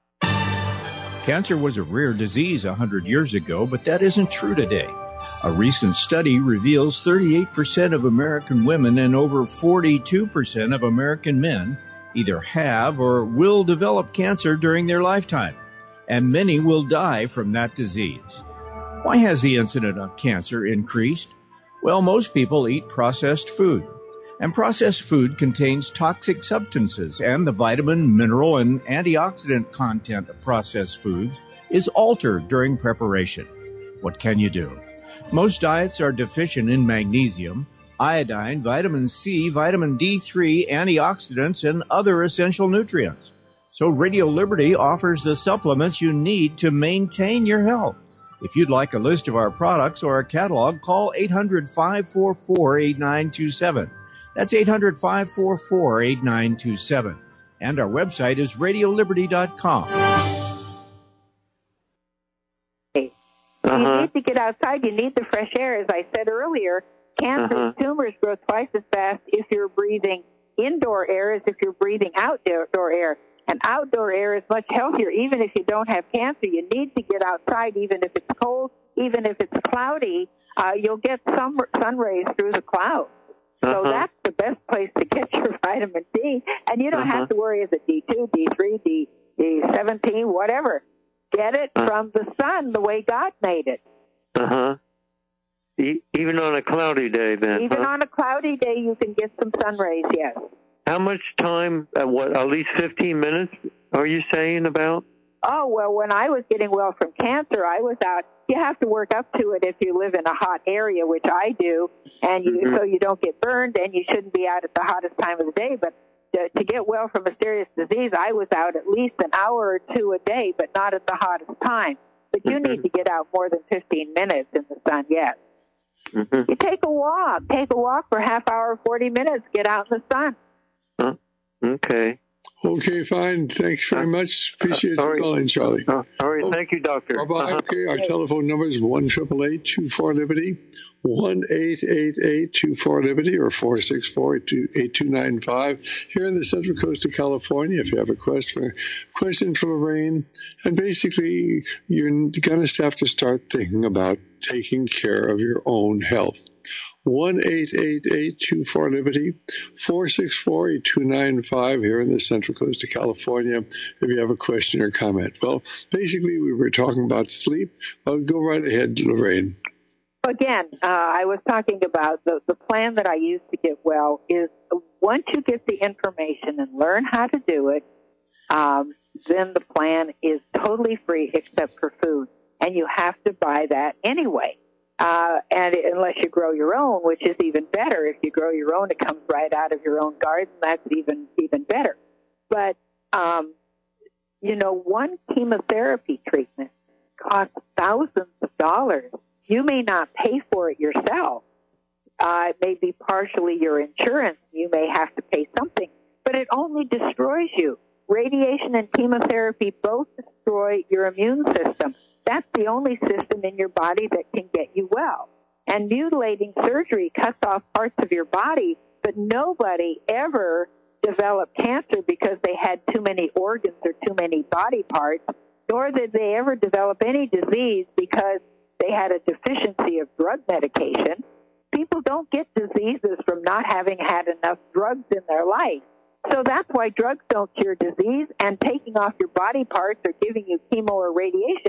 Cancer was a rare disease one hundred years ago, but that isn't true today. A recent study reveals thirty-eight percent of American women and over forty-two percent of American men either have or will develop cancer during their lifetime, and many will die from that disease. Why has the incidence of cancer increased? Well, most people eat processed food. And processed food contains toxic substances, and the vitamin, mineral, and antioxidant content of processed foods is altered during preparation. What can you do? Most diets are deficient in magnesium, iodine, vitamin C, vitamin D three, antioxidants, and other essential nutrients. So Radio Liberty offers the supplements you need to maintain your health. If you'd like a list of our products or a catalog, call eight hundred, five four four, eight nine two seven. That's eight hundred, five four four, eight nine two seven. And our website is radio liberty dot com. Uh-huh. You need to get outside. You need the fresh air. As I said earlier, cancer uh-huh. tumors grow twice as fast if you're breathing indoor air as if you're breathing outdoor air. And outdoor air is much healthier. Even if you don't have cancer, you need to get outside, even if it's cold, even if it's cloudy. Uh, you'll get some sun rays through the clouds. So uh-huh. that's the best place to get your vitamin D. And you don't uh-huh. have to worry, is it D two, D three, D, D seventeen, whatever. Get it uh-huh. from the sun the way God made it. Uh-huh. E- even on a cloudy day, then? Even huh? on a cloudy day, you can get some sun rays, yes. How much time, uh, what, at least fifteen minutes, are you saying about? Oh, well, when I was getting well from cancer, I was out. You have to work up to it if you live in a hot area, which I do, and you, mm-hmm. so you don't get burned, and you shouldn't be out at the hottest time of the day. But to, to get well from a serious disease, I was out at least an hour or two a day, but not at the hottest time. But you mm-hmm. need to get out more than fifteen minutes in the sun, yes. Mm-hmm. You take a walk. Take a walk for a half hour, forty minutes. Get out in the sun. Huh? Okay. Okay, fine. Thanks very much. Appreciate Uh, you calling, Charlie. Uh, all right. Thank you, doctor. Bye-bye. Uh-huh. Okay, our telephone number is one eight eight eight, two four, Liberty, one eight eight eight, two four, Liberty, or four six four, eight two nine five. Here in the Central Coast of California, if you have a question, question for Lorraine, and basically you're going to have to start thinking about taking care of your own health. one eight eight eight, two four, Liberty, four six four, eight two nine five here in the Central Coast of California if you have a question or comment. Well, basically, we were talking about sleep. Well, go right ahead, Lorraine. Again, uh, I was talking about the, the plan that I use to get well is once you get the information and learn how to do it, um, then the plan is totally free except for food. And you have to buy that anyway. Uh, and unless you grow your own, which is even better. If you grow your own, it comes right out of your own garden. That's even, even better. But, um, you know, one chemotherapy treatment costs thousands of dollars. You may not pay for it yourself. Uh, it may be partially your insurance. You may have to pay something, but it only destroys you. Radiation and chemotherapy both destroy your immune system. That's the only system in your body that can get you well. And mutilating surgery cuts off parts of your body, but nobody ever developed cancer because they had too many organs or too many body parts, nor did they ever develop any disease because they had a deficiency of drug medication. People don't get diseases from not having had enough drugs in their life. So that's why drugs don't cure disease, and taking off your body parts or giving you chemo or radiation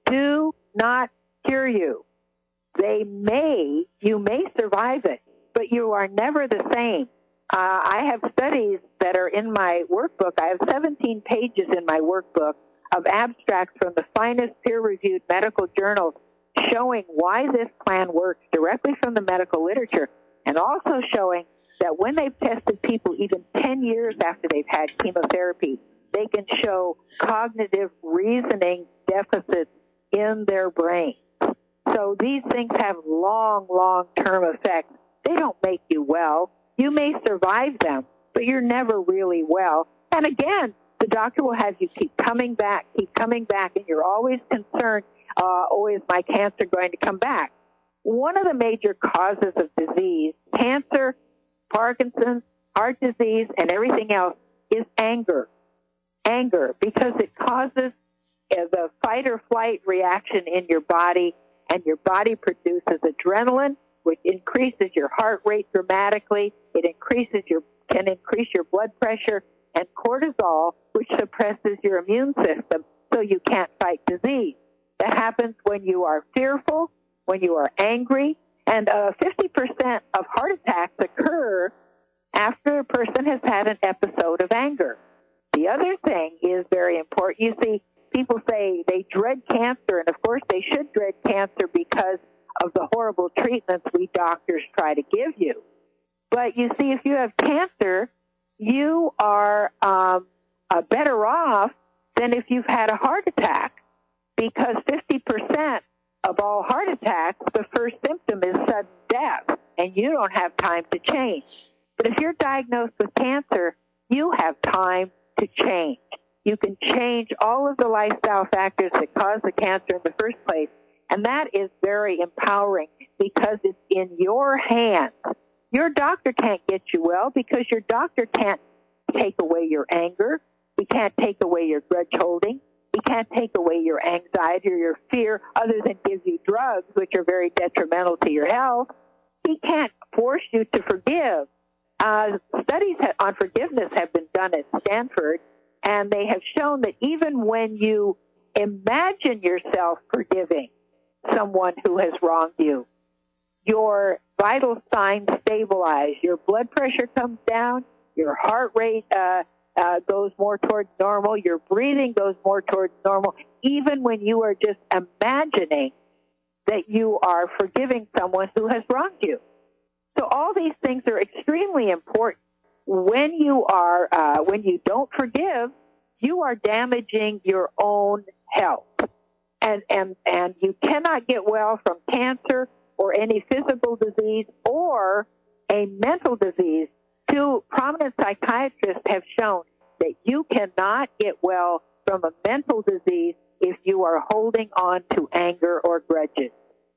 do not cure you. They may, you may survive it, but you are never the same. Uh, I have studies that are in my workbook. I have seventeen pages in my workbook of abstracts from the finest peer-reviewed medical journals showing why this plan works directly from the medical literature, and also showing that when they've tested people even ten years after they've had chemotherapy, they can show cognitive reasoning deficits in their brain. So these things have long, long-term effects. They don't make you well. You may survive them, but you're never really well. And again, the doctor will have you keep coming back, keep coming back, and you're always concerned, uh, oh, is my cancer going to come back? One of the major causes of disease, cancer, Parkinson's, heart disease, and everything else, is anger. Anger, because it causes the fight or flight reaction in your body, and your body produces adrenaline, which increases your heart rate dramatically. It increases your, can increase your blood pressure, and cortisol, which suppresses your immune system, so you can't fight disease. That happens when you are fearful, when you are angry, and uh, fifty percent of heart attacks occur after a person has had an episode of anger. The other thing is very important. You see, people say they dread cancer, and of course they should dread cancer because of the horrible treatments we doctors try to give you. But you see, if you have cancer, you are um, uh, better off than if you've had a heart attack, because fifty percent of all heart attacks, the first symptom is sudden death, and you don't have time to change. But if you're diagnosed with cancer, you have time to change. You can change all of the lifestyle factors that cause the cancer in the first place, and that is very empowering because it's in your hands. Your doctor can't get you well because your doctor can't take away your anger. He can't take away your grudge holding. He can't take away your anxiety or your fear other than give you drugs, which are very detrimental to your health. He can't force you to forgive. Uh, studies on forgiveness have been done at Stanford, and they have shown that even when you imagine yourself forgiving someone who has wronged you, your vital signs stabilize, your blood pressure comes down, your heart rate uh, uh, goes more towards normal, your breathing goes more towards normal, even when you are just imagining that you are forgiving someone who has wronged you. So all these things are extremely important. When you are, uh, when you don't forgive, you are damaging your own health. And, and, and you cannot get well from cancer or any physical disease or a mental disease. Two prominent psychiatrists have shown that you cannot get well from a mental disease if you are holding on to anger or grudges.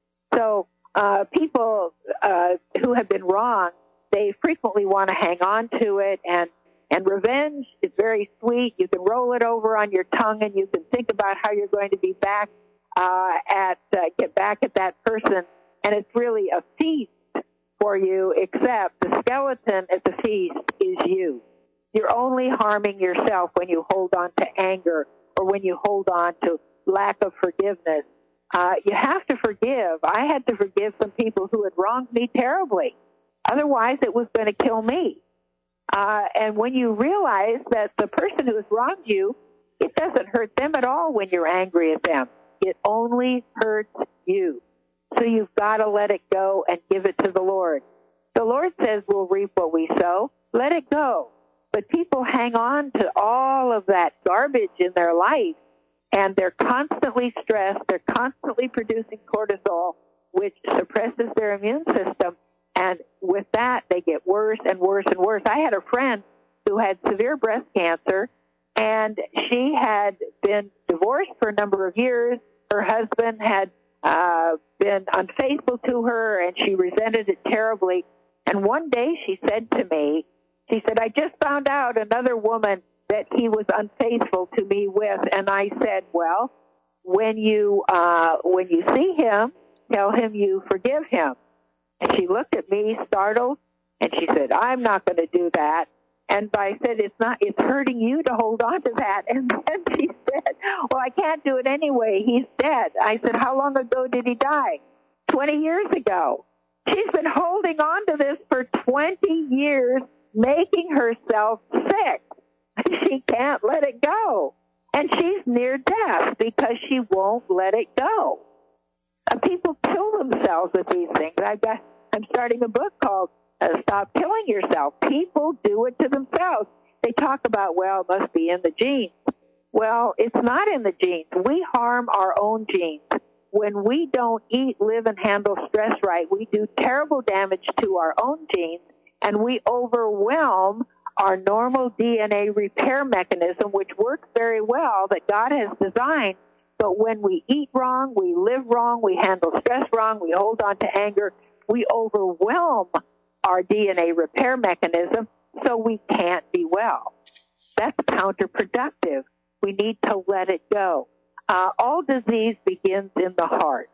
So uh, people uh, who have been wrong, they frequently want to hang on to it, and, and revenge is very sweet. You can roll it over on your tongue, and you can think about how you're going to be back uh, at uh, get back at that person, and it's really a feast for you, except the skeleton at the feast is you. You're only harming yourself when you hold on to anger or when you hold on to lack of forgiveness. Uh, you have to forgive. I had to forgive some people who had wronged me terribly. Otherwise, it was going to kill me. Uh, and when you realize that the person who has wronged you, it doesn't hurt them at all when you're angry at them. It only hurts you. So you've got to let it go and give it to the Lord. The Lord says we'll reap what we sow. Let it go. But people hang on to all of that garbage in their life, and they're constantly stressed. They're constantly producing cortisol, which suppresses their immune system. And with that, they get worse and worse and worse. I had a friend who had severe breast cancer, and she had been divorced for a number of years. Her husband had uh, been unfaithful to her, and she resented it terribly. And one day she said to me, she said, I just found out another woman that he was unfaithful to me with. And I said, well, when you uh, when you see him, tell him you forgive him. And she looked at me startled, and she said, I'm not going to do that. And I said, it's not, it's hurting you to hold on to that. And then she said, well, I can't do it anyway. He's dead. I said, how long ago did he die? twenty years ago. She's been holding on to this for twenty years, making herself sick. She can't let it go. And she's near death because she won't let it go. Uh, people kill themselves with these things. I've got, I'm starting a book called uh, Stop Killing Yourself. People do it to themselves. They talk about, well, it must be in the genes. Well, it's not in the genes. We harm our own genes. When we don't eat, live, and handle stress right, we do terrible damage to our own genes, and we overwhelm our normal D N A repair mechanism, which works very well, that God has designed. But when we eat wrong, we live wrong, we handle stress wrong, we hold on to anger, we overwhelm our D N A repair mechanism, so we can't be well. That's counterproductive. We need to let it go. Uh, all disease begins in the heart.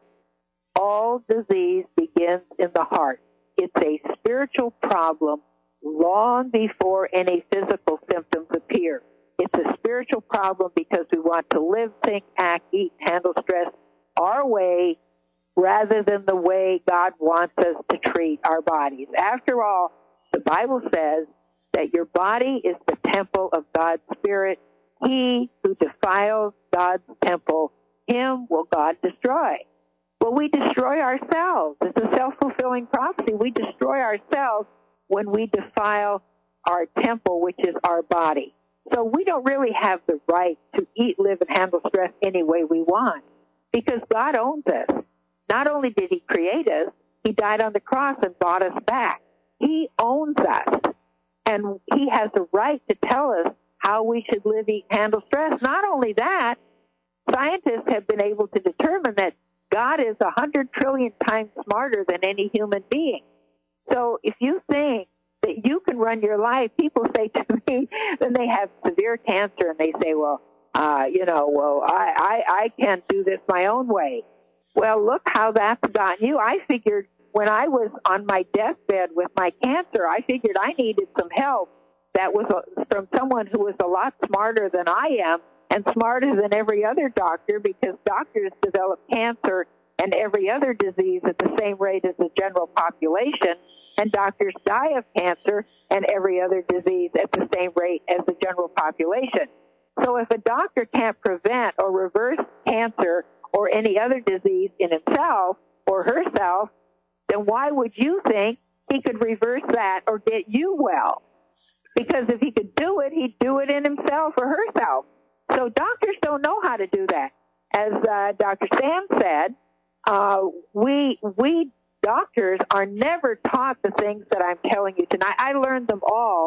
All disease begins in the heart. It's a spiritual problem long before any physical symptoms appear. It's a spiritual problem because we want to live, think, act, eat, handle stress our way rather than the way God wants us to treat our bodies. After all, the Bible says that your body is the temple of God's Spirit. He who defiles God's temple, him will God destroy. Well, we destroy ourselves. It's a self-fulfilling prophecy. We destroy ourselves when we defile our temple, which is our body. So we don't really have the right to eat, live, and handle stress any way we want because God owns us. Not only did he create us, he died on the cross and bought us back. He owns us, and he has the right to tell us how we should live, eat, handle stress. Not only that, scientists have been able to determine that God is a hundred trillion times smarter than any human being. So if you think that you can run your life, people say to me, then they have severe cancer, and they say, well, uh, you know, well, I, I, I can't do this my own way. Well, look how that's gotten you. I figured when I was on my deathbed with my cancer, I figured I needed some help that was a, from someone who was a lot smarter than I am and smarter than every other doctor, because doctors develop cancer and every other disease at the same rate as the general population, and doctors die of cancer and every other disease at the same rate as the general population. So if a doctor can't prevent or reverse cancer or any other disease in himself or herself, then why would you think he could reverse that or get you well? Because if he could do it, he'd do it in himself or herself. So doctors don't know how to do that. As uh, Doctor Sam said, uh, we we doctors are never taught the things that I'm telling you tonight. I learned them all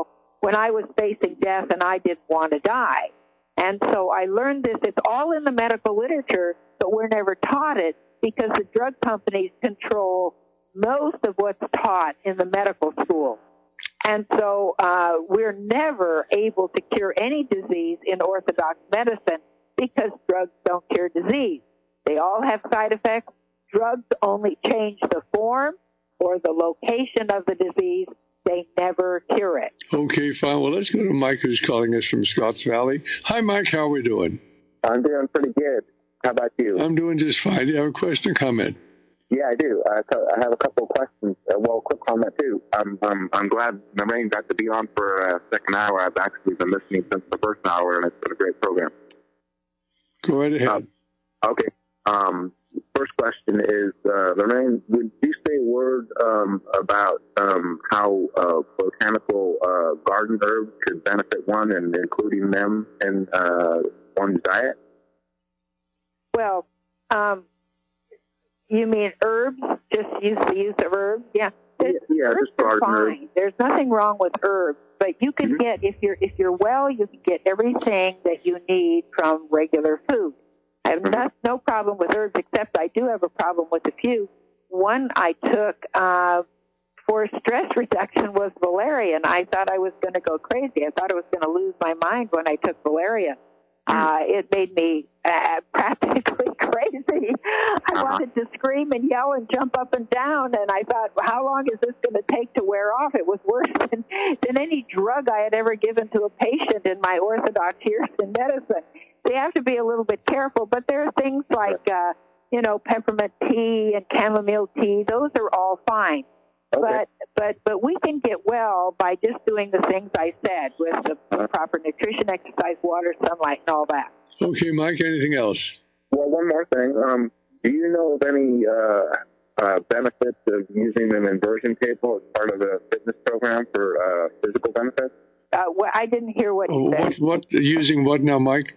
when I was facing death and I didn't want to die. And so I learned this. It's all in the medical literature, but we're never taught it because the drug companies control most of what's taught in the medical school. And so uh, we're never able to cure any disease in orthodox medicine because drugs don't cure disease. They all have side effects. Drugs only change the form or the location of the disease. They never cure it. Okay, fine. Well, let's go to Mike, who's calling us from Scotts Valley. Hi, Mike. How are we doing? I'm doing pretty good. How about you? I'm doing just fine. Do you have a question or comment? Yeah, I do. Uh, so I have a couple of questions. Uh, well, quick comment, too. I'm, I'm, I'm glad Lorraine got to be on for a second hour. I've actually been listening since the first hour, and it's been a great program. Go right ahead. Um, okay. Um, first question is, uh, Lorraine, would you say a word um, about um, how uh, botanical uh, garden herbs could benefit one and including them in uh, one's diet? Well, um, you mean herbs? Just use the use of herbs? Yeah. Yeah, yeah herbs just garden are fine. herbs. There's nothing wrong with herbs, but you can Mm-hmm. get if you're if you're well, you can get everything that you need from regular food. I have no, no problem with herbs, except I do have a problem with a few. One I took uh, for stress reduction was valerian. I thought I was going to go crazy. I thought I was going to lose my mind when I took valerian. Uh, it made me uh, practically crazy. I wanted to scream and yell and jump up and down, and I thought, well, how long is this going to take to wear off? It was worse than, than any drug I had ever given to a patient in my orthodox years in medicine. So you have to be a little bit careful, but there are things like, uh, you know, peppermint tea and chamomile tea. Those are all fine. Okay. But but but we can get well by just doing the things I said with the, the proper nutrition, exercise, water, sunlight, and all that. Okay, Mike, anything else? Well, one more thing. Um, do you know of any uh, uh, benefits of using an inversion table as part of the fitness program for uh, physical benefits? Uh, well, I didn't hear what you Oh, said. what, what, using what now, Mike?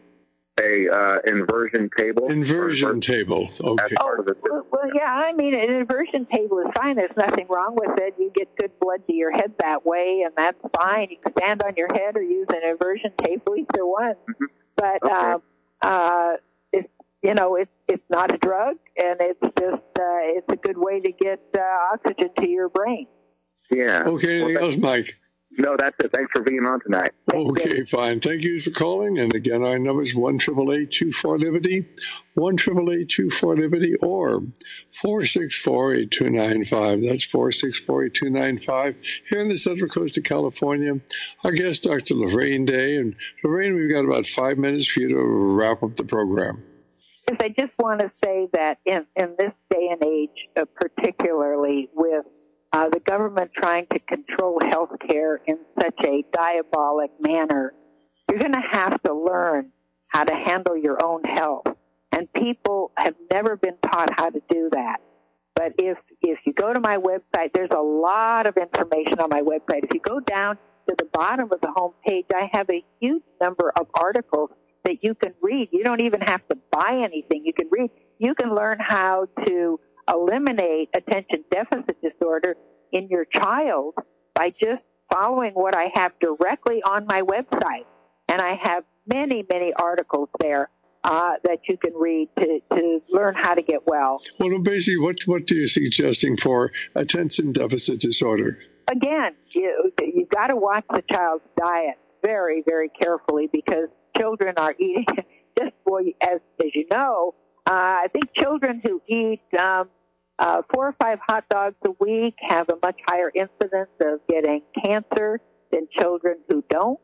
A uh, inversion table. Inversion table. Okay. As part of the Well, well, yeah, I mean, an inversion table is fine. There's nothing wrong with it. You get good blood to your head that way, and that's fine. You can stand on your head or use an inversion table, either one. Mm-hmm. But, okay. um, uh, it's, you know, it's, it's not a drug, and it's just, uh, it's a good way to get uh, oxygen to your brain. Yeah. Okay, anything well, else, Mike? No, that's it. Thanks for being on tonight. Okay, fine. Thank you for calling. And again, our number is one eight eight eight, two four, Liberty, one eight eight eight, two four, Liberty, or four six four, eight two nine five. That's four six four, eight two nine five. Here in the Central Coast of California, our guest, Doctor Lorraine Day. And Lorraine, we've got about five minutes for you to wrap up the program. Yes, I just want to say that in, in this day and age, uh, particularly with Uh, the government trying to control health care in such a diabolic manner, you're going to have to learn how to handle your own health. And people have never been taught how to do that. But if, if you go to my website, there's a lot of information on my website. If you go down to the bottom of the home page, I have a huge number of articles that you can read. You don't even have to buy anything. You can read. You can learn how to eliminate attention deficit disorder in your child by just following what I have directly on my website. And I have many, many articles there uh, that you can read to, to learn how to get well. Well, basically, what, what are you suggesting for attention deficit disorder? Again, you, you've got to watch the child's diet very, very carefully because children are eating, just for, as, as you know, uh, I think children who eat um, Uh, four or five hot dogs a week have a much higher incidence of getting cancer than children who don't.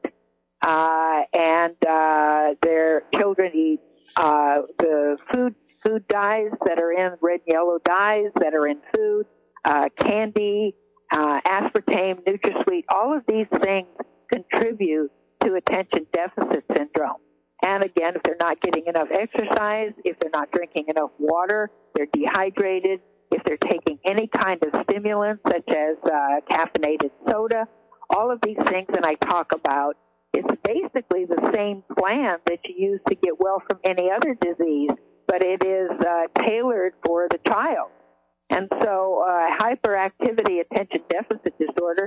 Uh, and uh, their children eat uh, the food food dyes that are in red and yellow dyes that are in food, uh, candy, uh, aspartame, NutraSweet. All of these things contribute to attention deficit syndrome. And again, if they're not getting enough exercise, if they're not drinking enough water, they're dehydrated. If they're taking any kind of stimulant, such as uh, caffeinated soda, all of these things that I talk about, it's basically the same plan that you use to get well from any other disease, but it is uh, tailored for the child. And so uh, hyperactivity attention deficit disorder,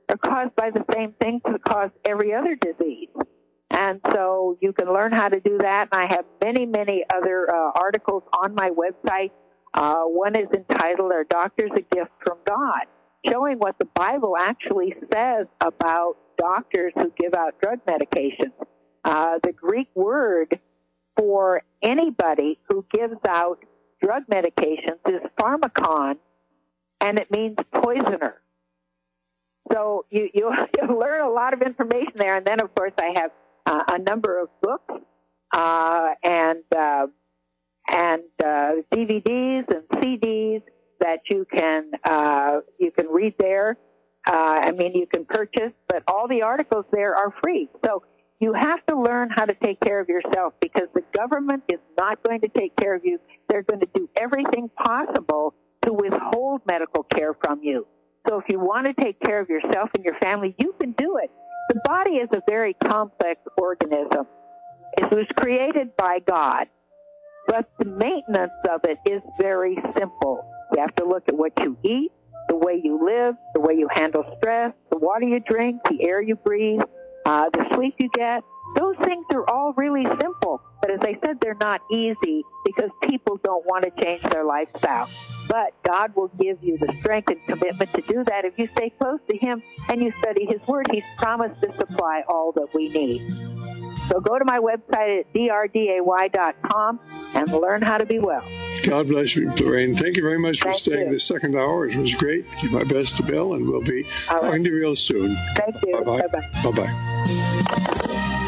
are caused by the same things that cause every other disease. And so you can learn how to do that. And I have many, many other uh, articles on my website. Uh, one is entitled, Are Doctors a Gift from God?, showing what the Bible actually says about doctors who give out drug medications. Uh, the Greek word for anybody who gives out drug medications is pharmakon, and it means poisoner. So you, you, you learn a lot of information there. And then, of course, I have uh, a number of books uh, and uh, and uh, D V Ds and C Ds that you can uh, you can read there. Uh, I mean, you can purchase, but all the articles there are free. So you have to learn how to take care of yourself, because the government is not going to take care of you. They're going to do everything possible to withhold medical care from you. So if you want to take care of yourself and your family, you can do it. The body is a very complex organism. It was created by God, but the maintenance of it is very simple. You have to look at what you eat, the way you live, the way you handle stress, the water you drink, the air you breathe, uh, the sleep you get. Those things are all really simple. But as I said, they're not easy because people don't want to change their lifestyle. But God will give you the strength and commitment to do that if you stay close to Him and you study His Word. He's promised to supply all that we need. So go to my website at d r d a y dot com and learn how to be well. God bless you, Lorraine. Thank you very much for Thank staying you. this second hour. It was great. Give my best to Bill, and we'll be All right. talking to you real soon. Thank you. Bye-bye. Bye-bye. Bye-bye.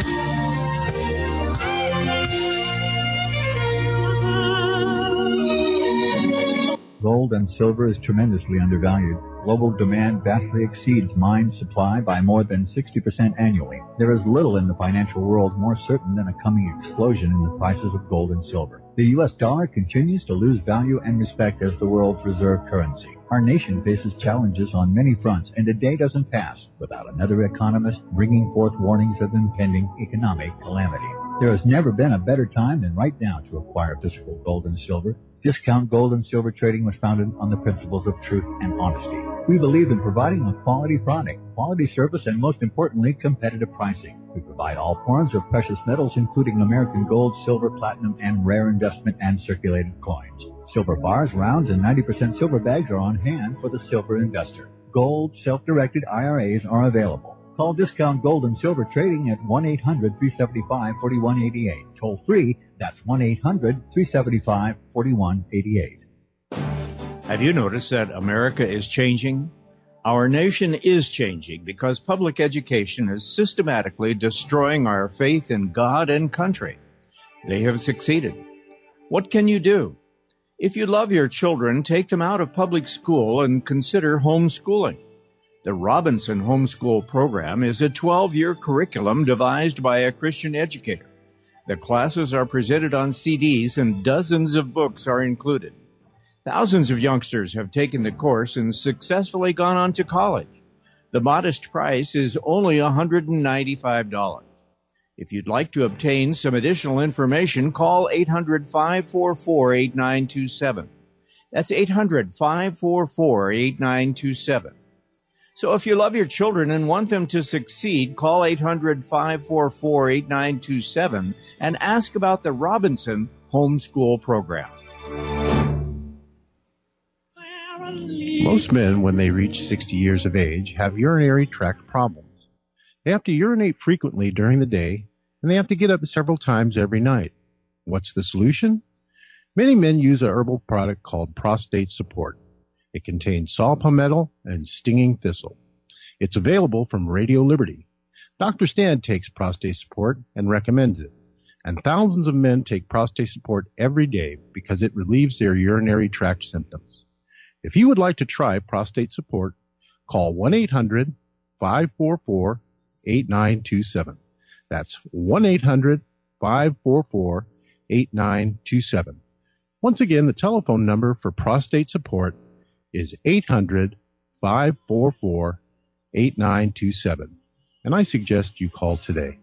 Gold and silver is tremendously undervalued. Global demand vastly exceeds mine supply by more than sixty percent annually. There is little in the financial world more certain than a coming explosion in the prices of gold and silver. The U S dollar continues to lose value and respect as the world's reserve currency. Our nation faces challenges on many fronts, and a day doesn't pass without another economist bringing forth warnings of impending economic calamity. There has never been a better time than right now to acquire physical gold and silver. Discount Gold and Silver Trading was founded on the principles of truth and honesty. We believe in providing a quality product, quality service, and most importantly, competitive pricing. We provide all forms of precious metals, including American gold, silver, platinum, and rare investment and circulated coins. Silver bars, rounds, and ninety percent silver bags are on hand for the silver investor. Gold, self-directed I R As are available. Call Discount Gold and Silver Trading at one eight hundred, three seven five, four one eight eight. Toll free, that's one eight hundred, three seven five, four one eight eight. Have you noticed that America is changing? Our nation is changing because public education is systematically destroying our faith in God and country. They have succeeded. What can you do? If you love your children, take them out of public school and consider homeschooling. The Robinson Homeschool Program is a twelve-year curriculum devised by a Christian educator. The classes are presented on C Ds and dozens of books are included. Thousands of youngsters have taken the course and successfully gone on to college. The modest price is only one hundred ninety-five dollars. If you'd like to obtain some additional information, call eight hundred, five four four, eight nine two seven. That's eight hundred, five four four, eight nine two seven. So if you love your children and want them to succeed, call eight hundred, five four four, eight nine two seven and ask about the Robinson Homeschool Program. Most men, when they reach sixty years of age, have urinary tract problems. They have to urinate frequently during the day, and they have to get up several times every night. What's the solution? Many men use a herbal product called Prostate Support. It contains saw palmetto and stinging thistle. It's available from Radio Liberty. Doctor Stan takes Prostate Support and recommends it. And thousands of men take Prostate Support every day because it relieves their urinary tract symptoms. If you would like to try Prostate Support, call one eight hundred, five four four, eight nine two seven. That's one eight hundred, five four four, eight nine two seven. Once again, the telephone number for Prostate Support is eight hundred, five four four, eight nine two seven. And I suggest you call today.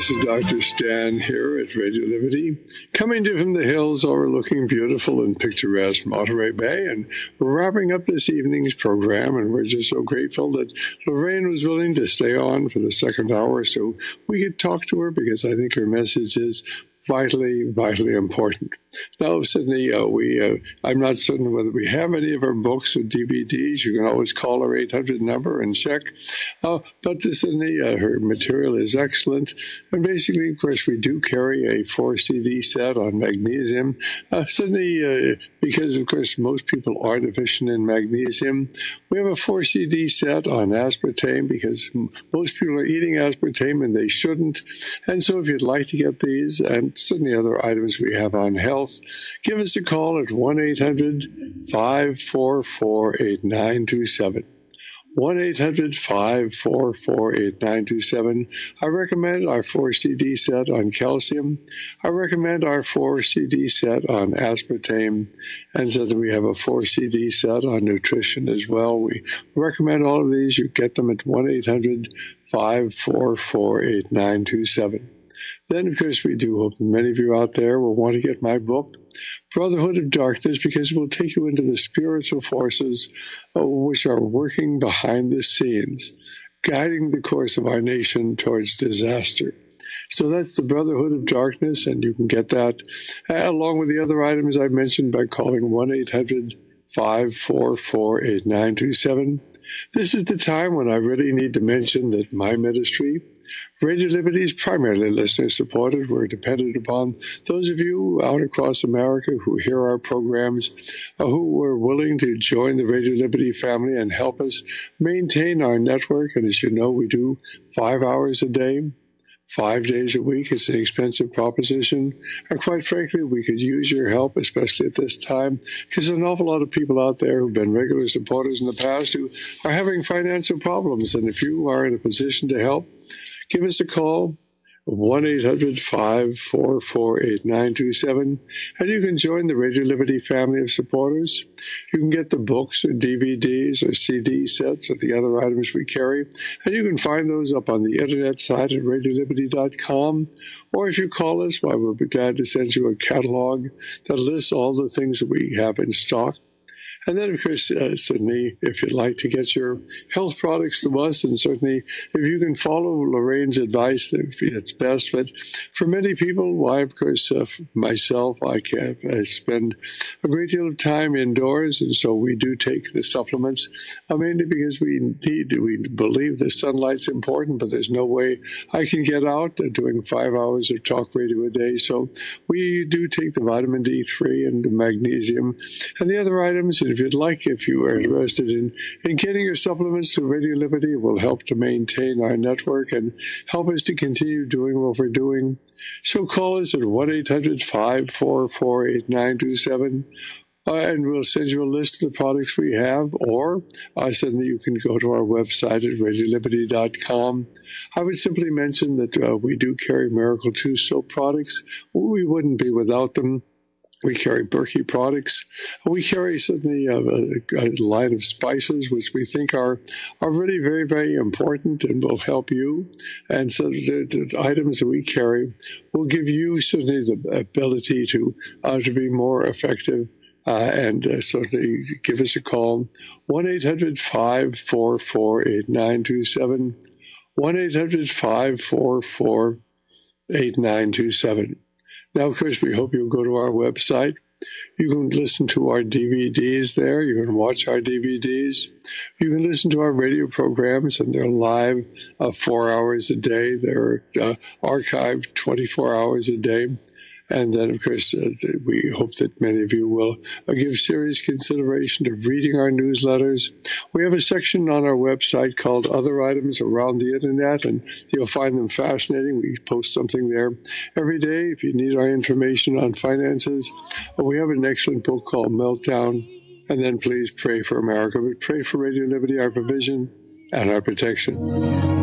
This is Doctor Stan here at Radio Liberty, coming to you from the hills overlooking beautiful and picturesque Monterey Bay, and we're wrapping up this evening's program, and we're just so grateful that Lorraine was willing to stay on for the second hour so we could talk to her, because I think her message is vitally, vitally important. Now, Sydney, uh, we, uh, I'm not certain whether we have any of our books or D V Ds. You can always call our eight hundred number and check. Uh, but Sydney, uh, her material is excellent. And basically, of course, we do carry a four C D set on magnesium. Uh, Sydney, uh, because, of course, most people are deficient in magnesium, we have a four C D set on aspartame, because most people are eating aspartame and they shouldn't. And so if you'd like to get these and certainly other items we have on health, give us a call at one eight hundred, five four four, eight nine two seven. one eight hundred, five four four, eight nine two seven. I recommend our four C D set on calcium. I recommend our four C D set on aspartame. And so we have a four C D set on nutrition as well. We recommend all of these. You get them at one eight hundred, five four four, eight nine two seven. Then, of course, we do hope that many of you out there will want to get my book, Brotherhood of Darkness, because it will take you into the spiritual forces uh, which are working behind the scenes, guiding the course of our nation towards disaster. So that's the Brotherhood of Darkness, and you can get that uh, along with the other items I mentioned by calling one eight hundred, five four four, eight nine two seven. This is the time when I really need to mention that my ministry, Radio Liberty, is primarily listener-supported. We're dependent upon those of you out across America who hear our programs, uh, who are willing to join the Radio Liberty family and help us maintain our network. And as you know, we do five hours a day, five days a week. It's an expensive proposition. And quite frankly, we could use your help, especially at this time, because there's an awful lot of people out there who've been regular supporters in the past who are having financial problems. And if you are in a position to help, give us a call, one eight hundred, five four four, eight nine two seven, and you can join the Radio Liberty family of supporters. You can get the books or D V Ds or C D sets of the other items we carry, and you can find those up on the internet site at radio liberty dot com, or if you call us, well, we'll be glad to send you a catalog that lists all the things that we have in stock. And then, of course, uh, certainly, if you'd like to get your health products to us, and certainly if you can follow Lorraine's advice, it's best. But for many people, why, of course, uh, myself, I, can, I spend a great deal of time indoors, and so we do take the supplements, uh, mainly because we need, we believe the sunlight's important, but there's no way I can get out uh, doing five hours of talk radio a day. So we do take the vitamin D three and the magnesium and the other items. And if you'd like, if you are interested in, in getting your supplements to Radio Liberty, it will help to maintain our network and help us to continue doing what we're doing. So call us at one eight hundred, five four four, eight nine two seven, uh, and we'll send you a list of the products we have, or uh, certainly you can go to our website at radio liberty dot com. I would simply mention that uh, we do carry Miracle two soap products. We wouldn't be without them. We carry Berkey products. We carry certainly a, a, a line of spices, which we think are, are really very, very important and will help you. And so the, the items that we carry will give you certainly the ability to, uh, to be more effective. Uh, and uh, certainly give us a call, one eight hundred, five four four, eight nine two seven, one eight hundred, five four four, eight nine two seven. Now, of course, we hope you'll go to our website. You can listen to our D V Ds there. You can watch our D V Ds. You can listen to our radio programs, and they're live uh, four hours a day. They're uh, archived twenty-four hours a day. And then, of course, uh, we hope that many of you will uh, give serious consideration to reading our newsletters. We have a section on our website called Other Items Around the Internet, and you'll find them fascinating. We post something there every day. If you need our information on finances, uh, we have an excellent book called Meltdown. And then please pray for America. We pray for Radio Liberty, our provision and our protection.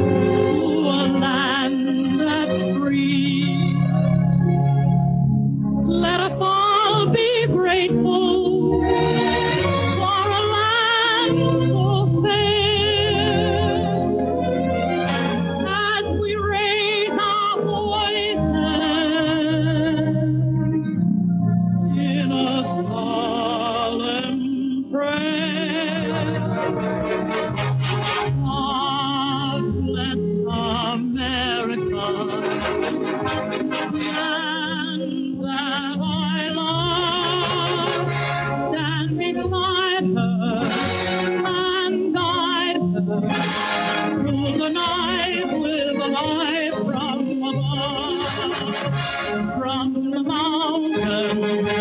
Let us all be grateful for a land so fair. As we raise our God bless America, and that I love. Stand beside her and guide her through the night with a light from above, from the mountains